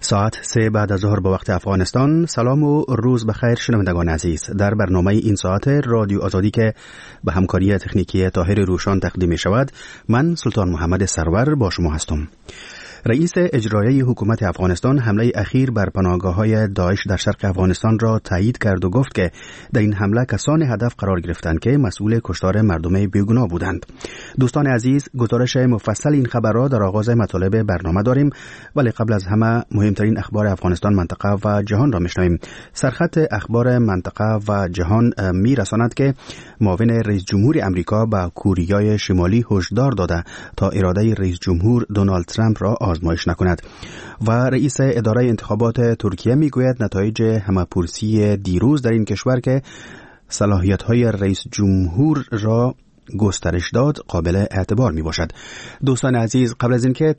ساعت 3 بعد از ظهر به وقت افغانستان. سلام و روز بخیر شنوندگان عزیز. در برنامه این ساعت رادیو آزادی که به همکاری تکنیکی طاهر روشان تقدیم می شود، من سلطان محمد سرور با شما هستم. رئیس اجرایی حکومت افغانستان حمله اخیر بر پناهگاه‌های داعش در شرق افغانستان را تایید کرد و گفت که در این حمله کسانی هدف قرار گرفتند که مسئول کشتار مردم بیگناه بودند. دوستان عزیز، گزارش مفصل این خبر را در آغاز مطالب برنامه داریم، ولی قبل از همه مهمترین اخبار افغانستان، منطقه و جهان را میشنویم. سرخط اخبار منطقه و جهان میرساند که معاون رئیس جمهور امریکا به کوریای شمالی هشدار داده تا اراده رئیس جمهور دونالد ترامپ را آزمایش نکند و رئیس اداره انتخابات ترکیه میگوید نتایج همه‌پرسی دیروز در این کشور که صلاحیت‌های رئیس جمهور را گسترش داد قابل اعتبار می باشد. دوستان عزیز، قبل از اینکه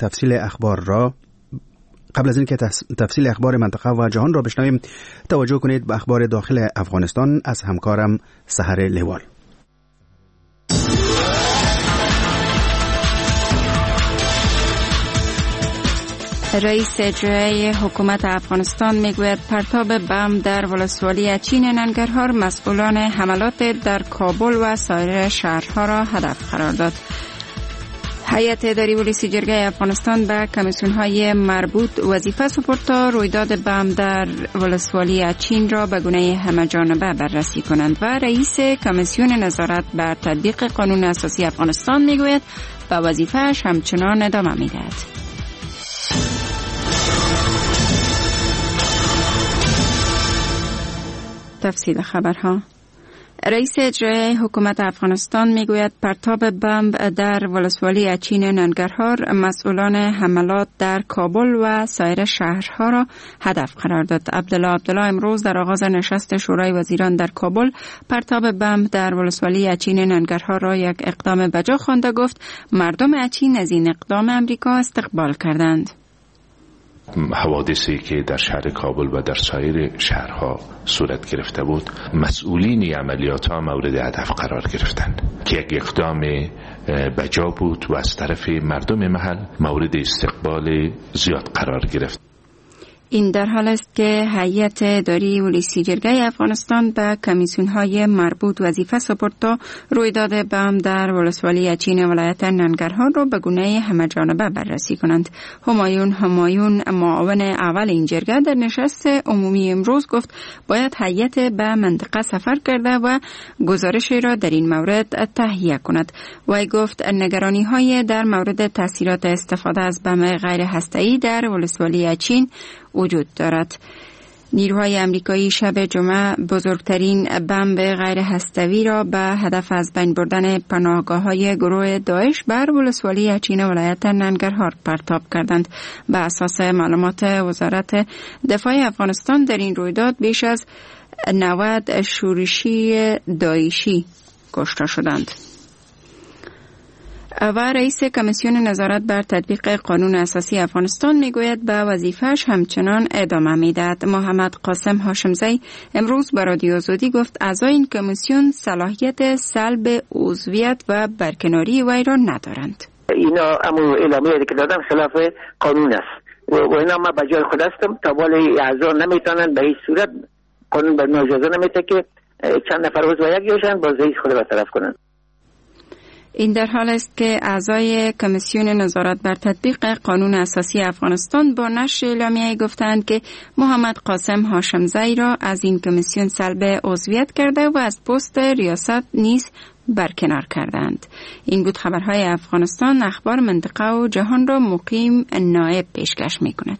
تفصیل اخبار منطقه و جهان را بشنویم، توجه کنید به اخبار داخل افغانستان از همکارم سحر لیوال. رئیس اجرایی حکومت افغانستان میگوید پرتاب بم در ولسوالی اچین ننگرهار مسئولان حملات در کابل و سایر شهرها را هدف قرار داد. هیئت اداری ولسی جرگه افغانستان به کمیسیون‌های مربوط وظیفه سپرد تا رویداد بم در ولسوالی اچین را به گونه همه‌جانبه بررسی کنند و رئیس کمیسیون نظارت بر تطبیق قانون اساسی افغانستان میگوید به وظیفه‌اش همچنان ادامه می‌دهد. تفصیل خبرها. رئیس اجرایی حکومت افغانستان میگوید پرتاب بمب در ولسوالی اچین ننگرهار مسئولان حملات در کابل و سایر شهرها را هدف قرار داد. عبدالله امروز در آغاز نشست شورای وزیران در کابل پرتاب بمب در ولسوالی اچین ننگرهار را یک اقدام بجا خوانده گفت مردم اچین از این اقدام امریکا استقبال کردند. حوادثی که در شهر کابل و در سایر شهرها صورت گرفته بود، مسئولین عملیات ها مورد هدف قرار گرفتند که یک اقدام بجا بود و از طرف مردم محل مورد استقبال زیاد قرار گرفت. این در حال است که هیئت اداری ولسی جرگه افغانستان به کمیسیون‌های مربوط وظیفه سپرد تا رویداد بم در ولسوالی اچین ولایت ننگرهار را به گونه همه‌جانبه بررسی کنند. همایون معاون اول این جرگه در نشست عمومی امروز گفت باید هیئت به منطقه سفر کرده و گزارشی را در این مورد تهیه کند. وی گفت نگرانی‌های در مورد تاثیرات استفاده از بم غیر هسته‌ای در ولسوالی اچین وجود دارد. نیروهای امریکایی شب جمعه بزرگترین بمب غیر هسته‌ای را به هدف از بین بردن پناهگاه‌های گروه داعش بر ولسوالی اچین ولایت ننگرهار پرتاب کردند. به اساس معلومات وزارت دفاع افغانستان در این رویداد بیش از 90 شورشی داعشی کشته شدند. و رئیس کمیسیون نظارت بر تطبیق قانون اساسی افغانستان میگوید به وظیفه‌اش همچنان ادامه میدهد. محمد قاسم هاشمزی امروز به رادیو آزادی گفت اعضای این کمیسیون صلاحیت سلب عضویت و برکناری وی را ندارند. اینا امر اعلامیه‌ای که دادن خلاف قانون است و اینا ما به جای خود هستم تا بالای اعضا نمیتونن به هیچ صورت، قانون بر اجازه نمیده که چند نفر عضو یک باشن با رئیس خود برطرف کنن. این در حال است که اعضای کمیسیون نظارت بر تطبیق قانون اساسی افغانستان با نشر اعلامیه گفتند که محمد قاسم هاشمزی را از این کمیسیون سلب عضویت کرده و از پست ریاست نیز برکنار کردند. این بود خبرهای افغانستان. اخبار منطقه و جهان را مقیم نایب پیشکش می کند.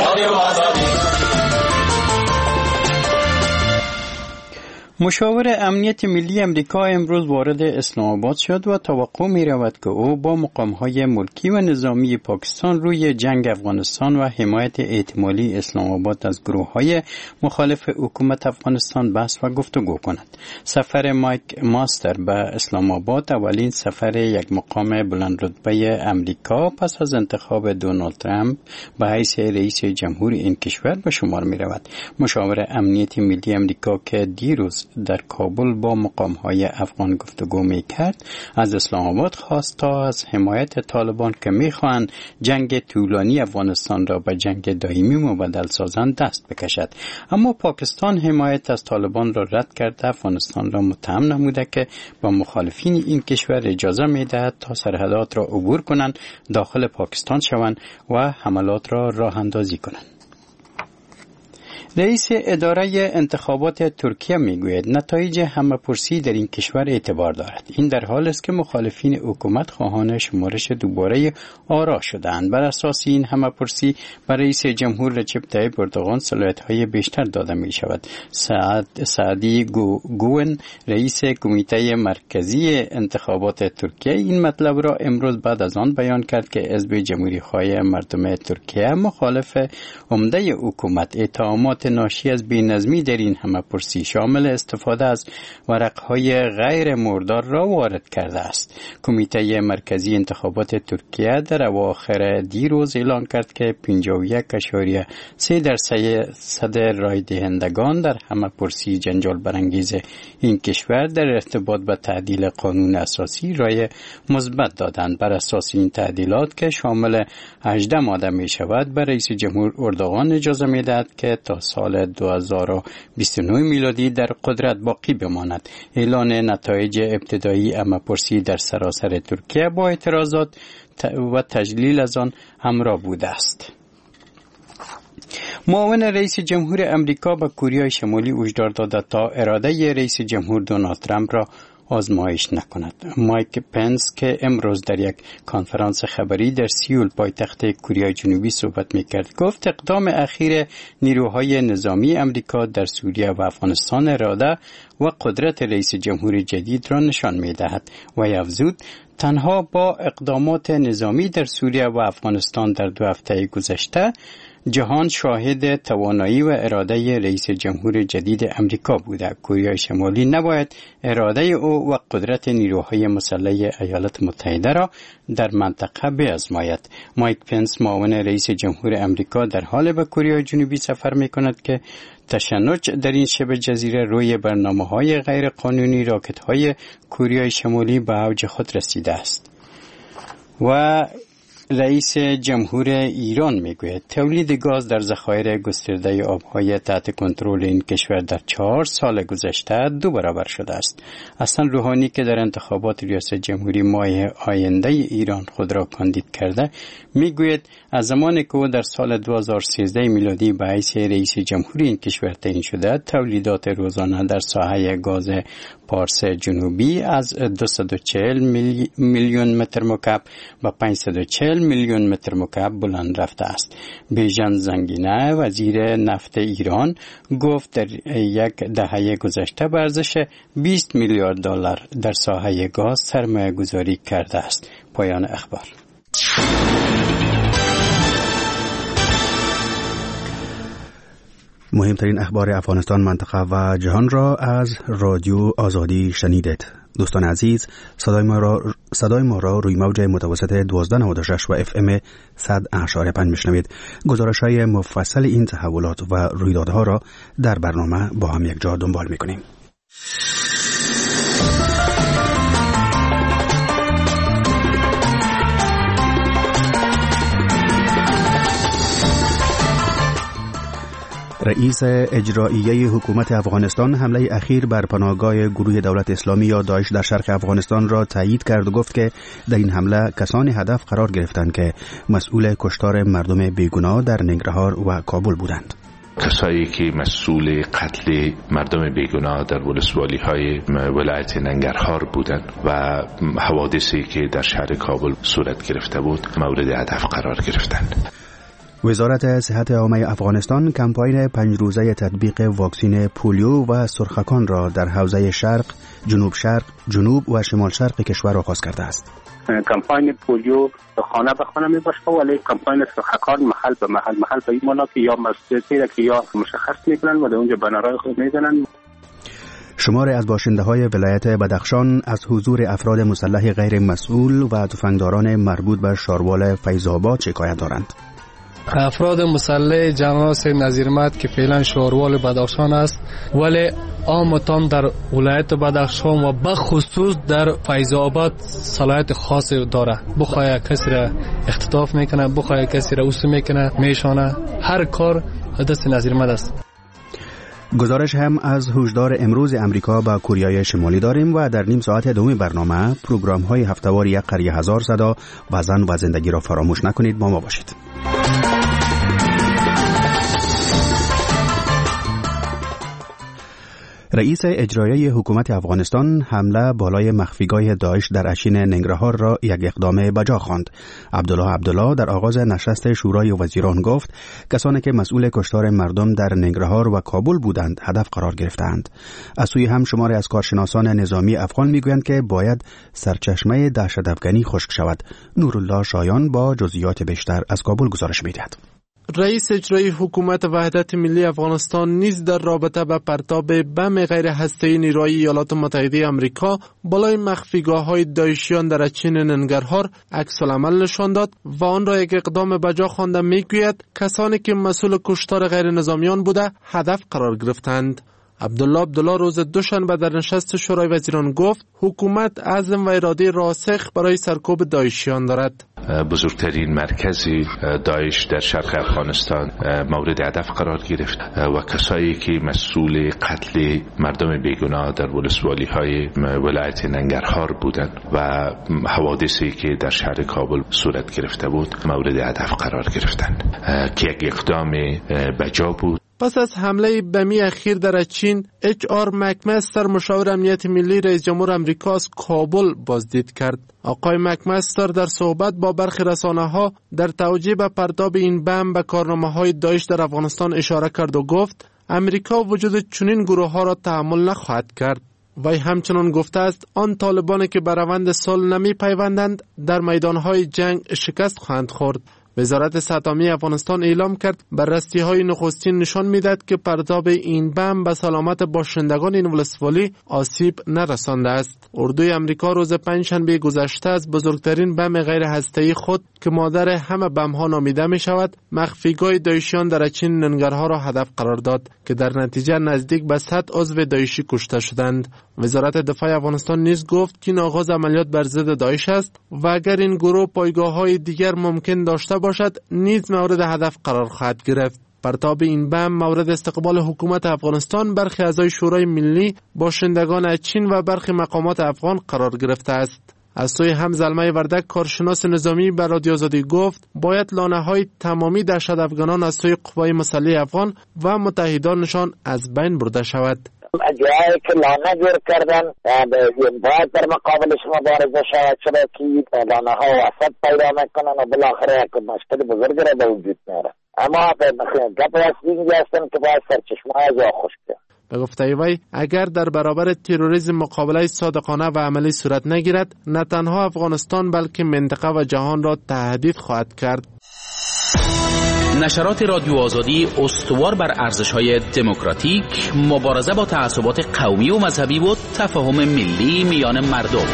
مشاور امنیت ملی امریکا امروز وارد اسلام آباد شد و توقع می رود که او با مقام‌های ملکی و نظامی پاکستان روی جنگ افغانستان و حمایت احتمالی اسلام آباد از گروه‌های مخالف حکومت افغانستان بحث و گفتگو کند. سفر مایک ماستر به اسلام آباد اولین سفر یک مقام بلند رتبه امریکا پس از انتخاب دونالد ترامپ به حیث رئیس جمهور این کشور به شمار می رود. مشاور امنیت ملی امریکا که دیروز امروز در کابل با مقام‌های افغان گفتگو می‌کرد، از اسلام آباد خواست تا از حمایت طالبان که می‌خواهند جنگ طولانی افغانستان را به جنگ دائمی مبدل سازند دست بکشد. اما پاکستان حمایت از طالبان را رد کرده افغانستان را متهم نموده که با مخالفین این کشور اجازه می‌دهد تا سرحدات را عبور کنند، داخل پاکستان شوند و حملات را راه اندازی کنند. رئیس اداره انتخابات ترکیه میگوید نتایج همه‌پرسی در این کشور اعتبار دارد. این در حال است که مخالفین حکومت خواهان شمارش دوباره آرا شدند. بر اساس این همه‌پرسی بر رئیس جمهور رجب طیب اردوغان صلاحیت‌های بیشتر داده می شود. سعدی گوون رئیس کمیته مرکزی انتخابات ترکیه این مطلب را امروز بعد از آن بیان کرد که حزب جمهوری‌خواه مردم ترکیه مخالف عمده حکومت اتهامات ناشی از بی‌نظمی در این همه‌پرسی شامل استفاده از ورق‌های غیر مردار را وارد کرده است. کمیته مرکزی انتخابات ترکیه در اواخر دیروز اعلان کرد که 51.3% رای دهندگان در همه‌پرسی جنجال برانگیز این کشور در ارتباط با تعدیل قانون اساسی رای مثبت دادند. بر اساس این تعدیلات که شامل 18 ماده می شود، بر رئیس جمهور اردوغان اجازه می دهد که تا سال 2029 میلادی در قدرت باقی بماند. اعلان نتایج ابتدایی همه‌پرسی در سراسر ترکیه با اعتراضات و تجلیل از آن همراه بوده است. معاون رئیس جمهور امریکا به کره شمالی هشدار داده تا اراده رئیس جمهور دونالد ترامپ را آزمایش نکند. مایک پنس که امروز در یک کنفرانس خبری در سیول پایتخت کره جنوبی صحبت می‌کرد گفت اقدام اخیر نیروهای نظامی امریکا در سوریه و افغانستان اراده و قدرت رئیس جمهور جدید را نشان می‌دهد و افزود تنها با اقدامات نظامی در سوریه و افغانستان در 2 هفته گذشته جهان شاهد توانایی و اراده رئیس جمهور جدید امریکا بوده. کره شمالی نباید اراده او و قدرت نیروهای مسلح ایالات متحده را در منطقه بیازماید. مایک پنس معاون رئیس جمهور امریکا در حال به کره جنوبی سفر می‌کند که تشنج در این شبه جزیره روی برنامه‌های غیر قانونی راکت‌های کره شمالی به اوج خود رسیده است. و رئیس جمهور ایران میگوید تولید گاز در ذخایر گسترده آبهای تحت کنترل این کشور در 4 سال گذشته 2 برابر شده است. حسن روحانی که در انتخابات ریاست جمهوری ماه آینده ایران خود را کاندید کرده میگوید از زمانی که او در سال 2013 میلادی به حیث رئیس جمهوری این کشور تعیین شده، تولیدات روزانه در ساحه گاز پارس جنوبی از 240 میلیون متر مکعب و 540 میلیون متر مکعب بلند رفته است. بیژن زنگینه وزیر نفت ایران گفت در یک دهه گذشته به ارزش 20 میلیارد دلار در ساحه گاز سرمایه گذاری کرده است. پایان اخبار. مهمترین اخبار افغانستان، منطقه و جهان را از رادیو آزادی شنیدید. دوستان عزیز، صدای ما را روی موج متوسط 1296 و FM 100.5 میشنوید. گزارش‌های مفصل این تحولات و رویدادها را در برنامه با هم یک جا دنبال می‌کنیم. رئیس اجراییه حکومت افغانستان حمله اخیر بر پناهگاه گروه دولت اسلامی یا داعش در شرق افغانستان را تایید کرد و گفت که در این حمله کسانی هدف قرار گرفتند که مسئول کشتار مردم بیگناه در ننگرهار و کابل بودند. کسایی که مسئول قتل مردم بیگناه در ولسوالی‌های ولایت ننگرهار بودند و حوادثی که در شهر کابل صورت گرفته بود مورد هدف قرار گرفتند. وزارت صحت عامه افغانستان کمپاین 5 روزه تطبیق واکسین پولیو و سرخکان را در حوزه شرق، جنوب و شمال شرق کشور آغاز کرده است. کمپاین پولیو خانه به خانه می باشه، ولی کمپاین سرخکان محل به این مانا که یا مسجدی که یا مشخص میکنن و در اونجا بنرهای خود میزنن. شماری از باشنده‌های ولایت بدخشان از حضور افراد مسلح غیر مسئول و تفنگداران مربوط به شاروال فیض‌آباد شکایت دارند. افراد مسلح جناس نظیرمت که فعلا شاروال بدخشان است، ولی عامتان در ولایت بدخشان و به خصوص در فیض آباد صلاحیت خاص داره. بخواه کسی را اختطاف میکنه، بخواه کسی را اوسو میکنه، میشانه، هر کار دست نظیر مد است. گزارش هم از هشدار امروز امریکا با کره شمالی داریم و در نیم ساعت دوم برنامه پروگرام های هفته‌وار یک قریه هزار صدا و زن و زندگی را فراموش نکنید. با ما باشید. رئیس اجرایی حکومت افغانستان حمله بالای مخفیگاه داعش در اچین ننگرهار را یک اقدام بجا خواند. عبدالله در آغاز نشست شورای وزیران گفت کسانی که مسئول کشتار مردم در ننگرهار و کابل بودند هدف قرار گرفتند. از سوی هم شماری از کارشناسان نظامی افغان میگویند که باید سرچشمه دهشت‌افکنی خشک شود. نورالله شایان با جزئیات بیشتر از کابل گزارش می‌دهد. رئیس اجرایی حکومت وحدت ملی افغانستان نیز در رابطه با پرتاب بم غیر هسته‌ای نیروی ایالات متحده آمریکا بالای مخفیگاه‌های داعشیان در اچین ننگرهار عکس‌العمل نشان داد و آن را یک اقدام بجا خوانده میگوید کسانی که مسئول کشتار غیر نظامیان بوده هدف قرار گرفتند. عبدالله روز دوشنبه در نشست شورای وزیران گفت حکومت عزم و اراده راسخ برای سرکوب داعشیان دارد. بزرگترین مرکزی داعش در شرق افغانستان مورد هدف قرار گرفت و کسایی که مسئول قتل مردم بیگناه در ولسوالی های ولایت ننگرهار بودند و حوادثی که در شهر کابل صورت گرفته بود مورد هدف قرار گرفتند که یک اقدام بجا بود. پس از حمله بمی اخیر در اچین، HR مکمستر مشاور امنیت ملی رئیس جمهور آمریکا از کابل بازدید کرد. آقای مکمستر در صحبت با برخی رسانه‌ها در توجیه به پرتاب این بم به کارنامه‌های داعش در افغانستان اشاره کرد و گفت امریکا وجود چنین گروه‌ها را تحمل نخواهد کرد. وی همچنان گفته است آن طالبانی که به روند صلح نمی پیوندند در میدان‌های جنگ شکست خواهند خورد. وزارت صحت عامه افغانستان اعلام کرد بررسی‌های نخستین نشان می‌دهد که پرتاب این بم به سلامت باشندگان این ولسوالی آسیب نرسانده است. اردوی امریکا روز پنجشنبه گذشته از بزرگترین بم غیر هسته‌ای خود که مادر همه بم‌ها نامیده می‌شود، مخفیگاه داعشیان در اچین ننگرهار را هدف قرار داد که در نتیجه نزدیک به 100 عضو داعشی کشته شدند. وزارت دفاع افغانستان نیز گفت که این آغاز عملیات بر ضد داعش است و اگر این گروه پایگاه‌های دیگر ممکن داشته باشد نیز مورد هدف قرار خواهد گرفت. پرتاب این بم مورد استقبال حکومت افغانستان، برخی اعضای شورای ملی، باشندگان چین و برخی مقامات افغان قرار گرفته است. از سوی هم زلمه وردک کارشناس نظامی به رادیو آزادی گفت باید لانه‌های تمامی دهشت افغانان از سوی قوای مسلح افغان و متحدانشان از بین برده شود. جایی که لانه جور کردن باید در مقابلش مبارزه شود، چرا که لانه ها وسط پیدا میکنن و بالاخره یک مشکل بزرگ را به وجود میاره. اما گپ اینجا هستن که باید سرچشمه های جا خشک کرد. به گفته وی اگر در برابر تروریسم مقابله صادقانه و عملی صورت نگیرد، نه تنها افغانستان بلکه منطقه و جهان را تهدید خواهد کرد. نشرات رادیو آزادی استوار بر ارزش‌های دموکراتیک، مبارزه با تعصبات قومی و مذهبی و تفاهم ملی میان مردم.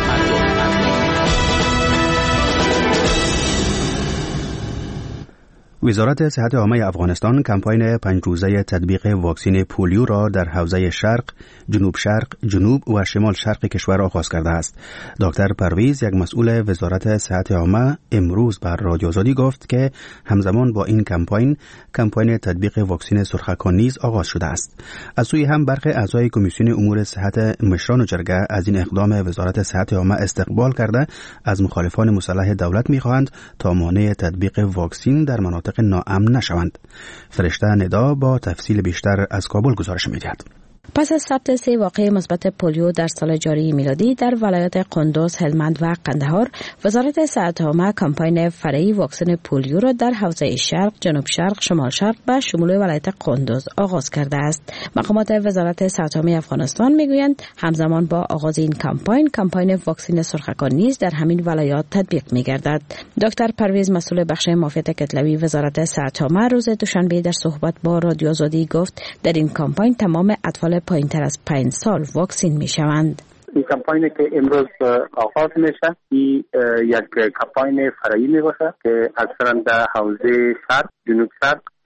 وزارت صحت عامه افغانستان کمپاین 5 روزه تطبیق واکسن پولیو را در حوزه شرق، جنوب شرق، جنوب و شمال شرق کشور آغاز کرده است. دکتر پرویز، یک مسئول وزارت صحت عامه، امروز بر رادیو آزادی گفت که همزمان با این کمپاین تطبیق واکسن سرخکان نیز آغاز شده است. از سوی هم برخی اعضای کمیسیون امور صحت مشران جرگه از این اقدام وزارت صحت عامه استقبال کرده از مخالفان مسلح دولت می‌خواهند تا مانع تطبیق واکسن در مناطق ناامن نشوند. فرشته ندا با تفصیل بیشتر از کابل گزارش می‌دهد. پس از ثبت 3 واقعه مثبت پولیو در سال جاری میلادی در ولایت قندوز، هلمند و قندهار، وزارت صحت عامه کمپاین فرعی واکسن پولیو را در حوزه شرق، جنوب شرق، شمال شرق و شمول ولایت قندوز آغاز کرده است. مقامات وزارت صحت عامه افغانستان میگویند همزمان با آغاز این کمپاین واکسن سرخکان نیز در همین ولایات تطبیق میگردد. دکتر پرویز، مسئول بخش معافیت کتلوی وزارت صحت عامه، روز دوشنبه در صحبت با رادیو آزادی گفت در این کمپاین تمام اطفال پایین‌تر از 5 سال واکسین می‌شوند. این کمپاینی که امروز آغاز میشه این یک کمپاین فرعی میباشه که اکثرا در حوزه شرق، جنوب شرق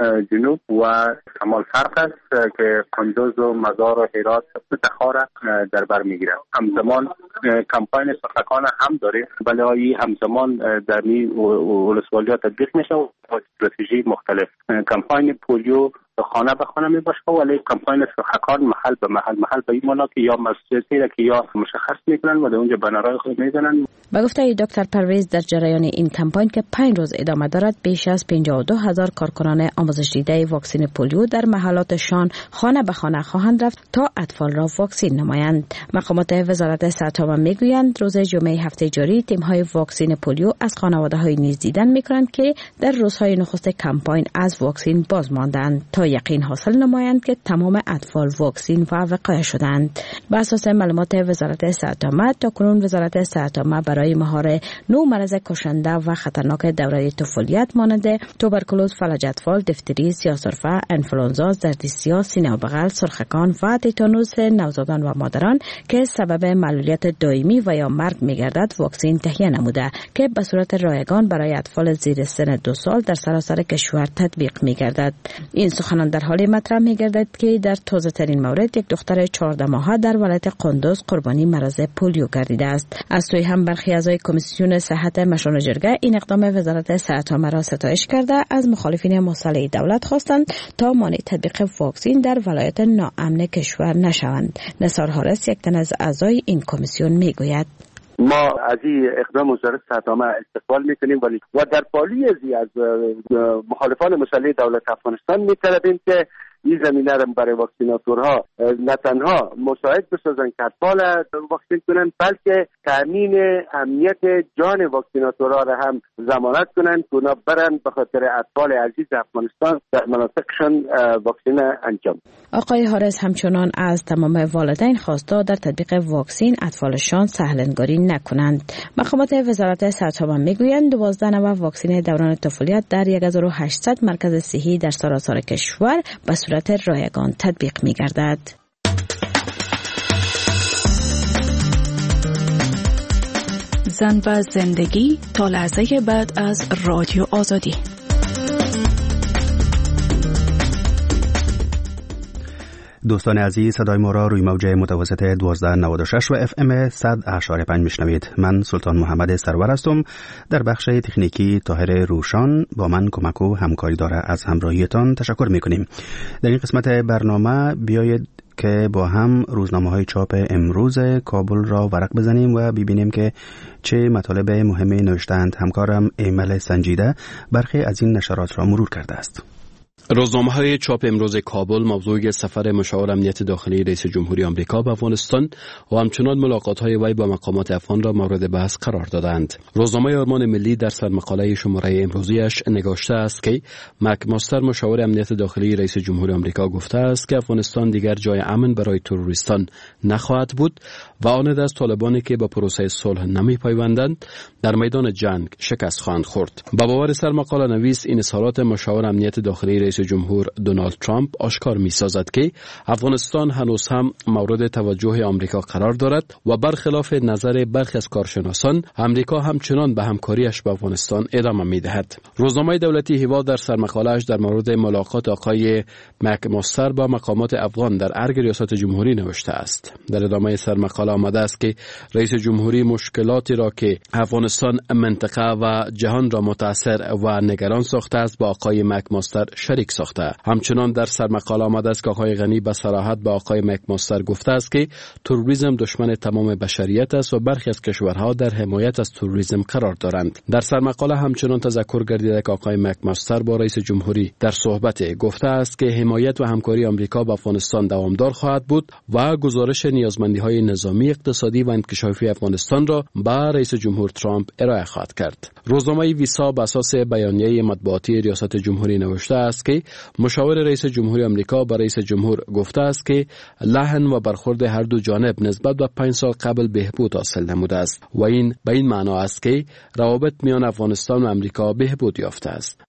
جنوب و شمال شرق است که قندوز و مزار و هرات و تخار در بر میگیره. همزمان کمپاین سرخکان هم داره، ولی این همزمان در این ولسوالی‌ها تطبیق میشه و استراتژی مختلف. کمپاین پولیو خانه به خانه می باشه، ولی کمپاین سرخکان محل به محل به این مانا که یا مسجدی که یا مشخص میکنن و در اونجا بنرای خود میزنن. به گفته دکتر پرویز، در جریان این کمپاین که 5 روز ادامه دارد، بیش از 52,000 کارکنان آموزش دیده واکسن پولیو در محلاتشان خانه به خانه خواهند رفت تا اطفال را واکسن نمایند. مقامات وزارت صحت میگویند روز جمعه هفته جاری تیم‌های واکسن پولیو از خانواده‌های نیز دیدن می‌کنند که در روزهای نخست کمپاین از واکسن باز ماندند تا یقین حاصل نمایند که تمام اطفال واکسن و وقایع شدند. بر اساس معلومات وزارت صحت تا کنون وزارت صحت برای مهار 9 مرض کشنده و خطرناک دوره طفولیت مانند توبرکولوز، فلج اطفال، دیفتری، سیاه‌سرفه، انفلوانزا، زردی سیاه، سینه و بغل، سرخکان و تیتانوس نوزادان و مادران که سبب معلولیت دائمی و یا مرگ می‌گردد واکسن تهیه نموده که به صورت رایگان برای اطفال زیر سن 2 سال در سراسر کشور تطبیق می‌گردد. این سخنان در حالی مطرح می‌گردد که در تازه‌ترین مورد یک دختر 14 ماهه در ولایت قندوز قربانی مرض پولیو گردیده است. از سوی هم برخی اعضای کمیسیون صحت مشورت جرگه این اقدام وزارت صحت را ستایش کرده از مخالفین مسلح دولت خواستند تا مانع تطبیق واکسن در ولایت ناامن کشور نشوند. نثار حارس، یک تن از اعضای این کمیسیون، میگوید ما از این اقدام وزارت صحت استقبال میکنیم، ولی و در پالی از مخالفان مسلح دولت افغانستان میطلبیم که این زمینه را برای واکسیناتورها نه تنها مساعد بسازن که اطفال واکسین کنن، بلکه تامین امنیت جان واکسیناتورها را هم ضمانت کنن که اونا برن به خاطر اطفال عزیز افغانستان در مناطقشان واکسین انجام. آقای حارس همچنان از تمام والدین خواسته در تطبیق واکسن اطفالشان سهلنگاری نکنند. مقامات وزارت صحت میگویند 12 نوع واکسن دوران طفولیت در 1800 مرکز صحی در سراسر کشور به صورت رایگان تطبیق می‌گردد. زن و زندگی تا لحظه بعد از رادیو آزادی. دوستان عزیز، صدای ما را روی موج متوسط 1296 و FM 100.5 میشنوید. من سلطان محمد سرور هستم. در بخش تکنیکی طاهر روشان با من کمک و همکاری داره. از همراهیتان تشکر میکنیم. در این قسمت برنامه بیایید که با هم روزنامه‌های چاپ امروز کابل را ورق بزنیم و ببینیم که چه مطالب مهمی نوشتند. همکارم ایمل سنجیده برخی از این نشرات را مرور کرده است. روزنامه‌های چاپ امروز کابل موضوع سفر مشاور امنیت داخلی رئیس جمهوری آمریکا به افغانستان و همچنان ملاقات‌های وی با مقامات افغان را مورد بحث قرار دادند. روزنامه آرمان ملی در سرمقاله شماره امروزیش نگاشته است که مک ماستر مشاور امنیت داخلی رئیس جمهوری آمریکا گفته است که افغانستان دیگر جای امن برای تروریستان نخواهد بود و آن از طالبانی که با پروسه صلح نمی‌پیوندند در میدان جنگ شکست خواهند خورد. با باور سرمقاله نویس این اظهارات مشاور امنیت داخلی رئیس جمهور دونالد ترامپ آشکار می‌سازد که افغانستان هنوز هم مورد توجه آمریکا قرار دارد و برخلاف نظر برخی از کارشناسان آمریکا همچنان به همکاریش با افغانستان ادامه می‌دهد. روزنامه دولتی هیوا در سرمقاله‌اش در مورد ملاقات آقای مک ماستر با مقامات افغان در ارگ ریاست جمهوری نوشته است. در ادامه سرمقاله آمده است که رئیس جمهوری مشکلاتی را که افغانستان، منطقه و جهان را متاثر و نگران ساخته است با آقای مک ماستر شریک ساخته. همچنان در سرمقاله آمده است که آقای غنی به صراحت با آقای مک ماستر گفته است که تروریسم دشمن تمام بشریت است و برخی از کشورها در حمایت از تروریسم قرار دارند. در سرمقاله همچنان تذکر گردیده که آقای مک ماستر با رئیس جمهوری در صحبت گفته است که حمایت و همکاری آمریکا با افغانستان دوامدار خواهد بود و گزارش نیازمندی‌های نظامی، اقتصادی و انکشافی افغانستان را به رئیس جمهور ترامپ ارائه خواهد کرد. روزنامه ویسا بر اساس بیانیه مطبوعاتی ریاست جمهوری نوشته است که مشاور رئیس جمهوری آمریکا با رئیس جمهور گفته است که لحن و برخورد هر دو جانب نسبت به 5 سال قبل بهبود حاصل نموده است و این به این معنا است که روابط میان افغانستان و آمریکا بهبود یافته است.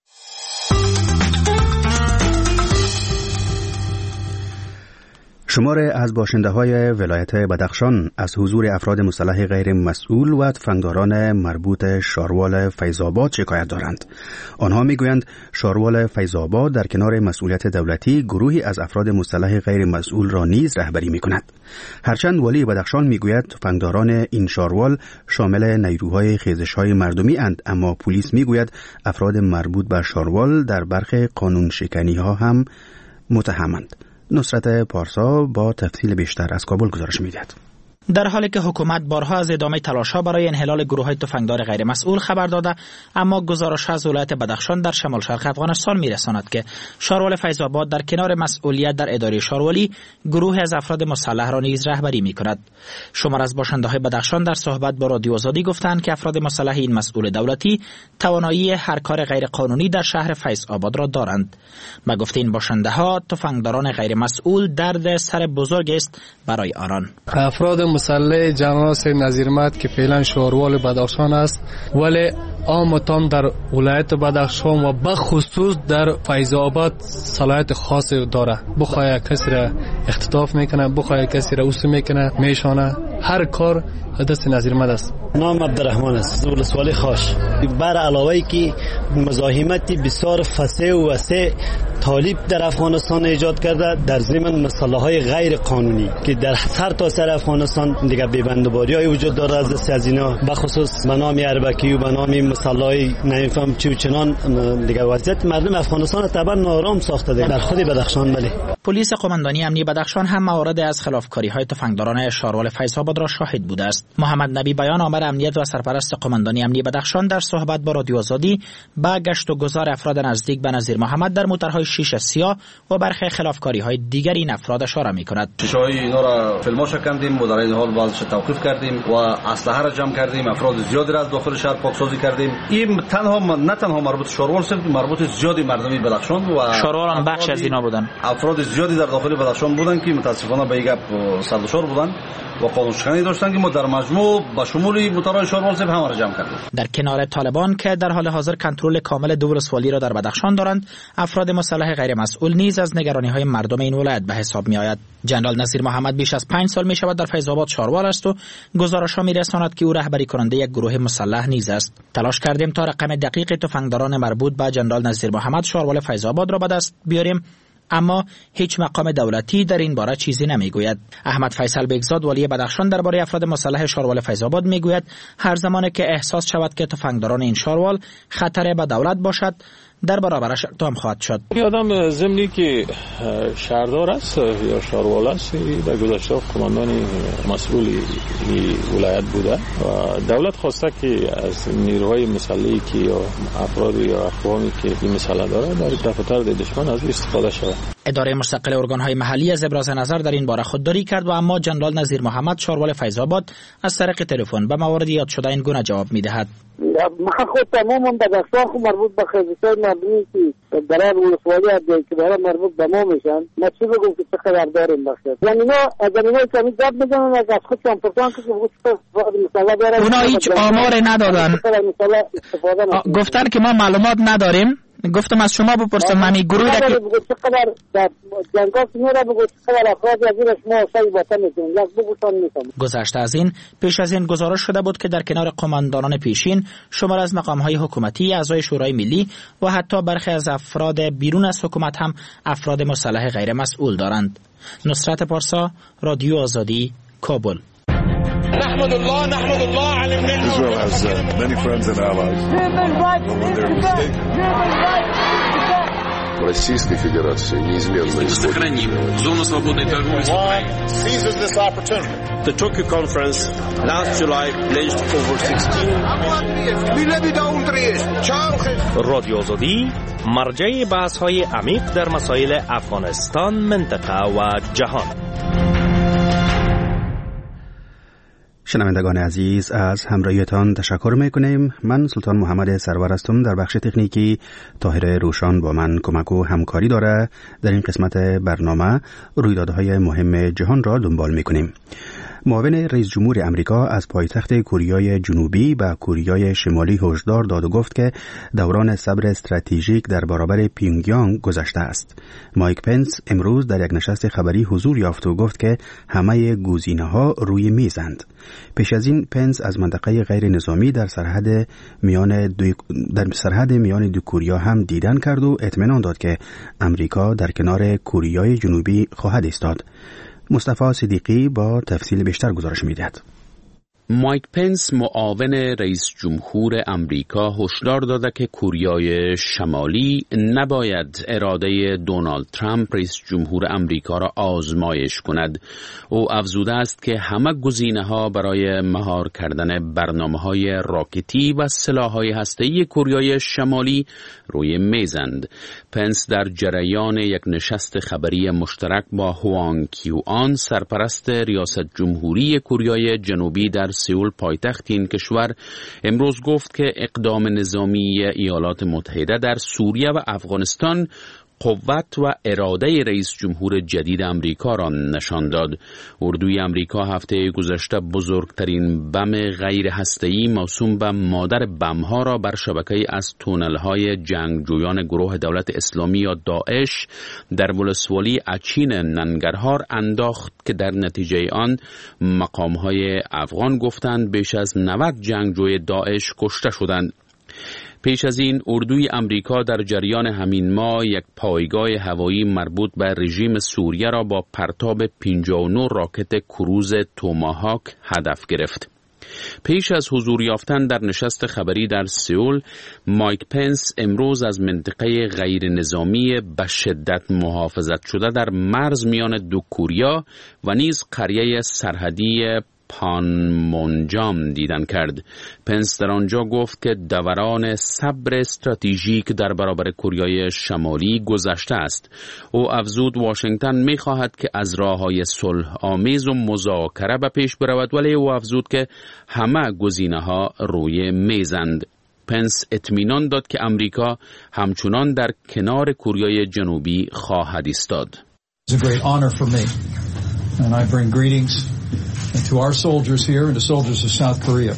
شمار از باشنده‌های ولایت بدخشان از حضور افراد مسلح غیر مسئول و تفنگداران مربوط شاروال فیض‌آباد شکایت دارند. آنها میگویند شاروال فیض‌آباد در کنار مسئولیت دولتی گروهی از افراد مسلح غیر مسئول را نیز رهبری می‌کند. هرچند والی بدخشان میگوید تفنگداران این شاروال شامل نیروهای خیزش‌های مردمی اند، اما پلیس میگوید افراد مربوط به شاروال در برخی قانون شکنی‌ها هم متهمند. نصرت پارسا با تفصیل بیشتر از کابل گزارش می‌دهد. در حالی که حکومت بارها از ادامه تلاش‌ها برای انحلال گروه‌های تفنگدار غیر مسئول خبر داده، اما گزارش از ولایت بدخشان در شمال شرق افغانستان می‌رساند که شاروال فیض‌آباد در کنار مسئولیت در اداره شاروالی گروه از افراد مسلح را نیز رهبری می‌کند. شمار از باشنده‌های بدخشان در صحبت با رادیو آزادی گفتند که افراد مسلح این مسئول دولتی توانایی هر کار غیر قانونی در شهر فیض‌آباد را دارند. با گفته این باشنده‌ها، تفنگداران غیر مسئول درد سر بزرگ است برای آنان. افراد مسلح جناس نظیرمت که فعلا شاروال بدخشان است، ولی عامتان در ولایت بدخشان و بخصوص در فیض‌آباد صلاحیت خاص داره. بخواه کسی را اختطاف میکنه، بخواه کسی را اوسو میکنه، میشانه، هر کار دست نظیرمت است. نام عبدالرحمن است، ولسوالی خاش. بر علاوه که مزاحمتی بسیار فسیح و وسیع طالب در افغانستان ایجاد کرده، در ضمن مسئله‌های غیر قانونی که در سر تا سر افغانستان دیگه بی‌بندوباری‌های وجود داره از دست از اینا، بخصوص به نام اربکی و به نام مسئله‌های نمیفهم چی و چنان دیگه وضعیت مردم افغانستان تبا نارام ساخته در خود بدخشان. بله، پلیس قماندانی امنی بدخشان هم موارد از خلافکاری‌های تفنگداران شاروال فیض‌آباد را شاهد بوده است. محمد نبی بیان آمر امنیت و سرپرست قماندانی امنی بدخشان در صحبت با رادیو آزادی با گشت و گذار افراد نزدیک به نظیر محمد در موترهای شیشه سیاه و برخی خلافکاری‌های دیگر این افراد اشاره می‌کند. شیشه‌های اینا را فیلماش کردیم و در این حال بعضش توقیف کردیم و اسلحه را جمع کردیم، افراد زیادی را از داخل شهر پاکسازی کردیم. این نه تنها مربوط شاروال است، مربوط زیادی مردمی بدخشان و شاروال هم بخش از اینا بودن. افراد زیادی در داخل بدخشان بودن که متاسفانه به این گپ سردشار بودن و قانونشکنی داشتن که ما در مجموع با شمول موترهای شاروال هم را جمع کردیم. در کنار طالبان که در حال حاضر کنترل کامل دو ولسوالی را در بدخشان دارند، افراد مسلح غیر مسئول نیز از نگرانی‌های مردم این ولایت به حساب می‌آید. جنرال نصیر محمد بیش از 5 سال می‌شود در فیض‌آباد شاروال است و گزارش‌ها می‌رساند که او رهبری کننده یک گروه مسلح نیز است. تلاش کردیم تا رقم دقیق تفنگداران مربوط به جنرال نصیر محمد شاروال فیض‌آباد را به دست بیاریم، اما هیچ مقام دولتی در این باره چیزی نمیگوید. احمد فیصل بگزاد والی بدخشان درباره افراد مسلح شاروال فیض‌آباد میگوید هر زمانی که احساس شود که تفنگداران این شاروال خطر به دولت باشد، در برابرش اقدام خواهد شد. آدم ضمنی که شهردار است یا شاروال است، در گذشته قماندان مسئول این ولایت بوده و دولت خواسته که از نیروهای مسلحی که یا افراد یا اقوامی که این مسئله داره در دفتر دشمن از استفاده شود. اداره مستقل ارگان‌های محلی از ابراز نظر در این باره خودداری کرد و اما جنرال نظیر محمد شاروال فیض‌آباد از طریق تلفن به موارد یاد شده این گونه جواب می‌دهد. ما خود تماما بدخشان خود مربوط به خیزش‌های مردمی که در ولسوالی که برای مربوط به ما میشن، ما چی بگم که چه خبر داریم باشه. یعنی اگر اینا کمی جواب میدن از خود کامپرتان که مثلا داره، اونا هیچ آمار ندادن، گفتن که ما معلومات نداریم. گفتم از شما بپرسم همین گروهی را که چقدر در جنگات میره بگو چقدر افراد از اینش ما شای باطن میکنیم، یک بگوتان میکنم. گذشته از این پیش از این گزارش شده بود که در کنار قماندانان پیشین شمار از مقام‌های حکومتی، اعضای شورای ملی و حتی برخی از افراد بیرون از حکومت هم افراد مسلح غیر مسئول دارند. نصرت پارسا، رادیو آزادی، کابل. نحمد الله على Israel has many friends and allies. Российской Федерации неизменно сохраним зону свободной торговли с Украиной. Seizes this opportunity. The Tokyo conference last July pledged over 16 رادیو آزادی مرجع بحث‌های عمیق در مسائل افغانستان، منطقه و جهان. شنوندگان عزیز، از همراهیتان تشکر میکنیم. من سلطان محمد سرور هستم. در بخش تکنیکی طاهر روشان با من کمک و همکاری داره. در این قسمت برنامه رویدادهای مهم جهان را دنبال میکنیم. معاون رئیس جمهور امریکا از پایتخت کوریای جنوبی و کوریای شمالی هشدار داد و گفت که دوران صبر استراتژیک در برابر پیونگیانگ گذشته است. مایک پنس امروز در یک نشست خبری حضور یافت و گفت که همه گزینه‌ها روی میزند. پیش از این پنس از منطقه غیر نظامی در سرحد میان دو کوریا هم دیدن کرد و اطمینان داد که امریکا در کنار کوریای جنوبی خواهد ایستاد. مصطفی صدیقی با تفصیل بیشتر گزارش می‌دهد. مایک پنس معاون رئیس جمهور امریکا هشدار داده که کوریای شمالی نباید اراده دونالد ترامپ رئیس جمهور امریکا را آزمایش کند. او افزوده است که همه گزینه‌ها برای مهار کردن برنامه‌های راکتی و سلاح‌های هسته‌ای کوریای شمالی روی میزند. پنس در جریان یک نشست خبری مشترک با هوانگ کیوآن سرپرست ریاست جمهوری کوریای جنوبی در سئول پایتخت این کشور امروز گفت که اقدام نظامی ایالات متحده در سوریه و افغانستان قوت و اراده رئیس جمهور جدید امریکا را نشان داد. اردوی امریکا هفته گذشته بزرگترین بم غیر هسته‌ای موسوم به مادر بم‌ها را بر شبکه از تونل‌های جنگجویان گروه دولت اسلامی یا داعش در ولسوالی اچین ننگرهار انداخت که در نتیجه آن مقام‌های افغان گفتند بیش از 90 جنگجوی داعش کشته شدند. پیش از این اردوی امریکا در جریان همین ماه یک پایگاه هوایی مربوط به رژیم سوریه را با پرتاب 59 راکت کروز توماهاک هدف گرفت. پیش از حضور یافتن در نشست خبری در سئول، مایک پنس امروز از منطقه غیر نظامی به شدت محافظت شده در مرز میان دو کوریا و نیز قریه سرحدی پانمونجام دیدن کرد. پنس در آنجا گفت که دوران صبر استراتژیک در برابر کوریای شمالی گذشته است. او افزود واشنگتن می خواهد که از راه‌های صلح آمیز و مذاکره به پیش برود، ولی او افزود که همه گزینه‌ها روی میزند. پنس اطمینان داد که امریکا همچنان در کنار کوریای جنوبی خواهد ایستاد. It's a great honor for me and I bring greetings to our soldiers here and to soldiers of South Korea.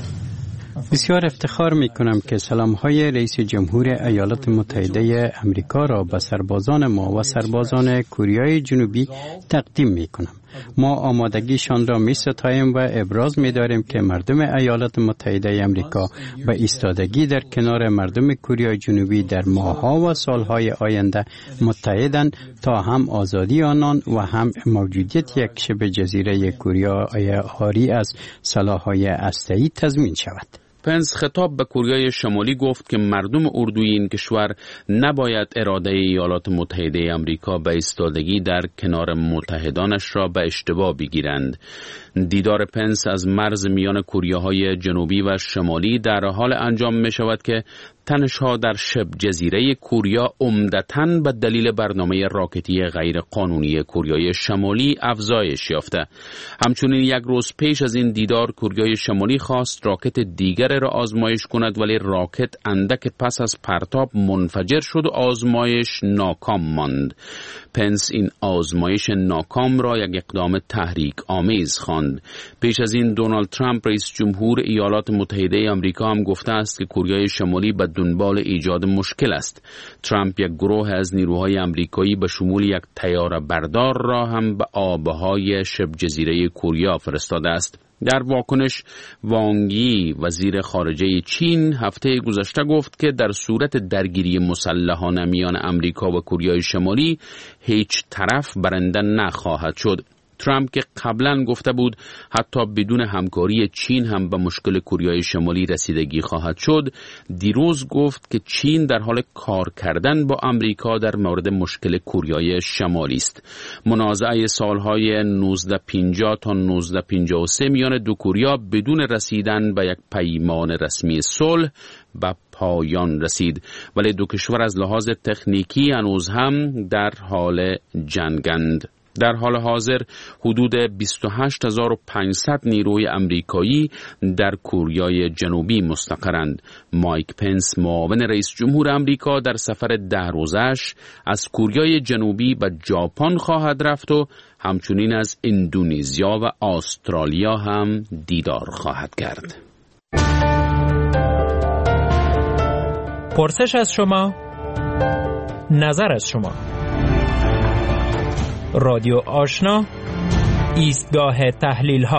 بسیار افتخار می کنم که سلام‌های رئیس جمهور ایالات متحده امریکا را به سربازان ما و سربازان کوریای جنوبی تقدیم می کنم. ما آمادگیشان را می ستاییم و ابراز می داریم که مردم ایالات متحده امریکا به ایستادگی در کنار مردم کوریای جنوبی در ماه‌ها و سال‌های آینده متحدند تا هم آزادی آنان و هم موجودیت یک شبه جزیره کوریای عاری از سلاح‌های هسته‌ای تضمین شود. پنس خطاب به کوریای شمالی گفت که مردم اردوی این کشور نباید اراده ایالات متحده امریکا به ایستادگی در کنار متحدانش را به اشتباه بگیرند. دیدار پنس از مرز میان کوریاهای جنوبی و شمالی در حال انجام می شود که تنش‌ها در شبه جزیره کوریا عمدتاً به دلیل برنامه راکتی غیر قانونی کوریای شمالی افزایش یافته. همچنین یک روز پیش از این دیدار کوریای شمالی خواست راکت دیگر را آزمایش کند، ولی راکت اندک پس از پرتاب منفجر شد و آزمایش ناکام ماند. پنس این آزمایش ناکام را یک اقدام تحریک آمیز خواند. پیش از این دونالد ترامپ رئیس جمهور ایالات متحده آمریکا هم گفته است که کوریای شمالی به دنبال ایجاد مشکل است. ترامپ یک گروه از نیروهای آمریکایی به شمول یک طیاره بردار را هم به آبهای شبه جزیره کوریا فرستاده است. در واکنش وانگ یی وزیر خارجه چین هفته گذشته گفت که در صورت درگیری مسلحانه میان امریکا و کوریای شمالی هیچ طرف برنده نخواهد شد. ترامپ که قبلا گفته بود حتی بدون همکاری چین هم به مشکل کوریای شمالی رسیدگی خواهد شد، دیروز گفت که چین در حال کار کردن با امریکا در مورد مشکل کوریای شمالی است. منازعه سالهای 1950 تا 1953 میان دو کوریا بدون رسیدن به یک پیمان رسمی صلح به پایان رسید، ولی دو کشور از لحاظ تکنیکی هنوز هم در حال جنگند. در حال حاضر حدود 28500 نیروی امریکایی در کوریای جنوبی مستقرند. مایک پنس معاون رئیس جمهور امریکا در سفر 10 روزش از کوریای جنوبی به ژاپن خواهد رفت و همچنین از اندونزیا و استرالیا هم دیدار خواهد کرد. پرسش از شما، نظر از شما. رادیو آشنا، ایستگاه تحلیل ها.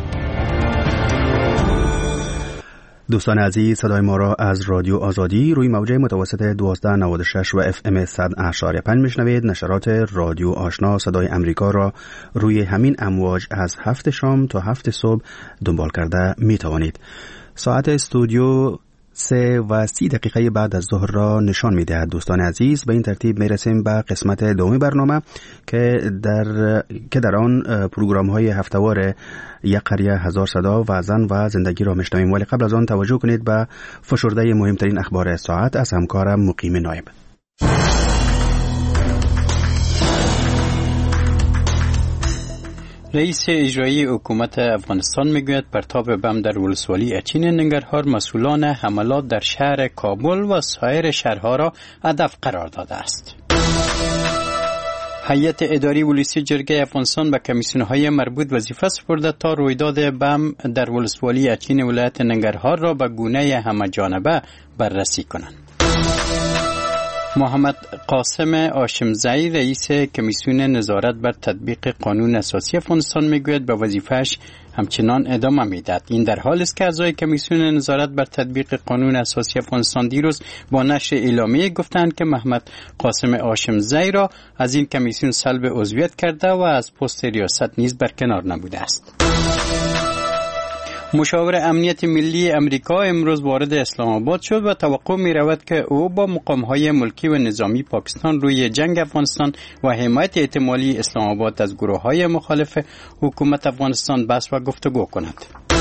دوستان عزیز، صدای ما را از رادیو آزادی روی موجه متوسط 1296 و FM 100.5 میشنوید. نشرات رادیو آشنا صدای امریکا را روی همین امواج از 7 شام تا 7 صبح دنبال کرده می توانید. ساعت استودیو 3:30 بعد از ظهر را نشان می‌دهد. دوستان عزیز، به این ترتیب می‌رسیم به قسمت دوم برنامه که در آن پروگرام‌های هفته‌وار یک قریه هزار صدا و زن و زندگی را می‌شنویم. ولی قبل از آن توجه کنید به فشرده مهمترین اخبار ساعت از همکارم مقیم نایب. رئیس اجرایی حکومت افغانستان میگوید پرتاب بم در ولسوالی اچین ننگرهار مسئولان حملات در شهر کابل و سایر شهرها را هدف قرار داده است. هیئت اداری ولسی جرگه افغانستان به کمیسیون‌های مربوط وظیفه سپرده تا رویداد بم در ولسوالی اچین ولایت ننگرهار را به گونه همه‌جانبه بررسی کنند. محمد قاسم هاشمزئی رئیس کمیسیون نظارت بر تطبیق قانون اساسی افغانستان میگوید به وظیفه‌اش همچنان ادامه میدهد. این در حالی است که اعضای کمیسیون نظارت بر تطبیق قانون اساسی افغانستان دیروز با نشر اعلامیه گفتند که محمد قاسم هاشمزئی را از این کمیسیون سلب عضویت کرده و از پست ریاست نیز برکنار نموده است. مشاور امنیت ملی امریکا امروز وارد اسلام آباد شد و توقع می رود که او با مقام‌های ملکی و نظامی پاکستان روی جنگ افغانستان و حمایت احتمالی اسلام آباد از گروه‌های مخالف حکومت افغانستان بحث و گفتگو کند.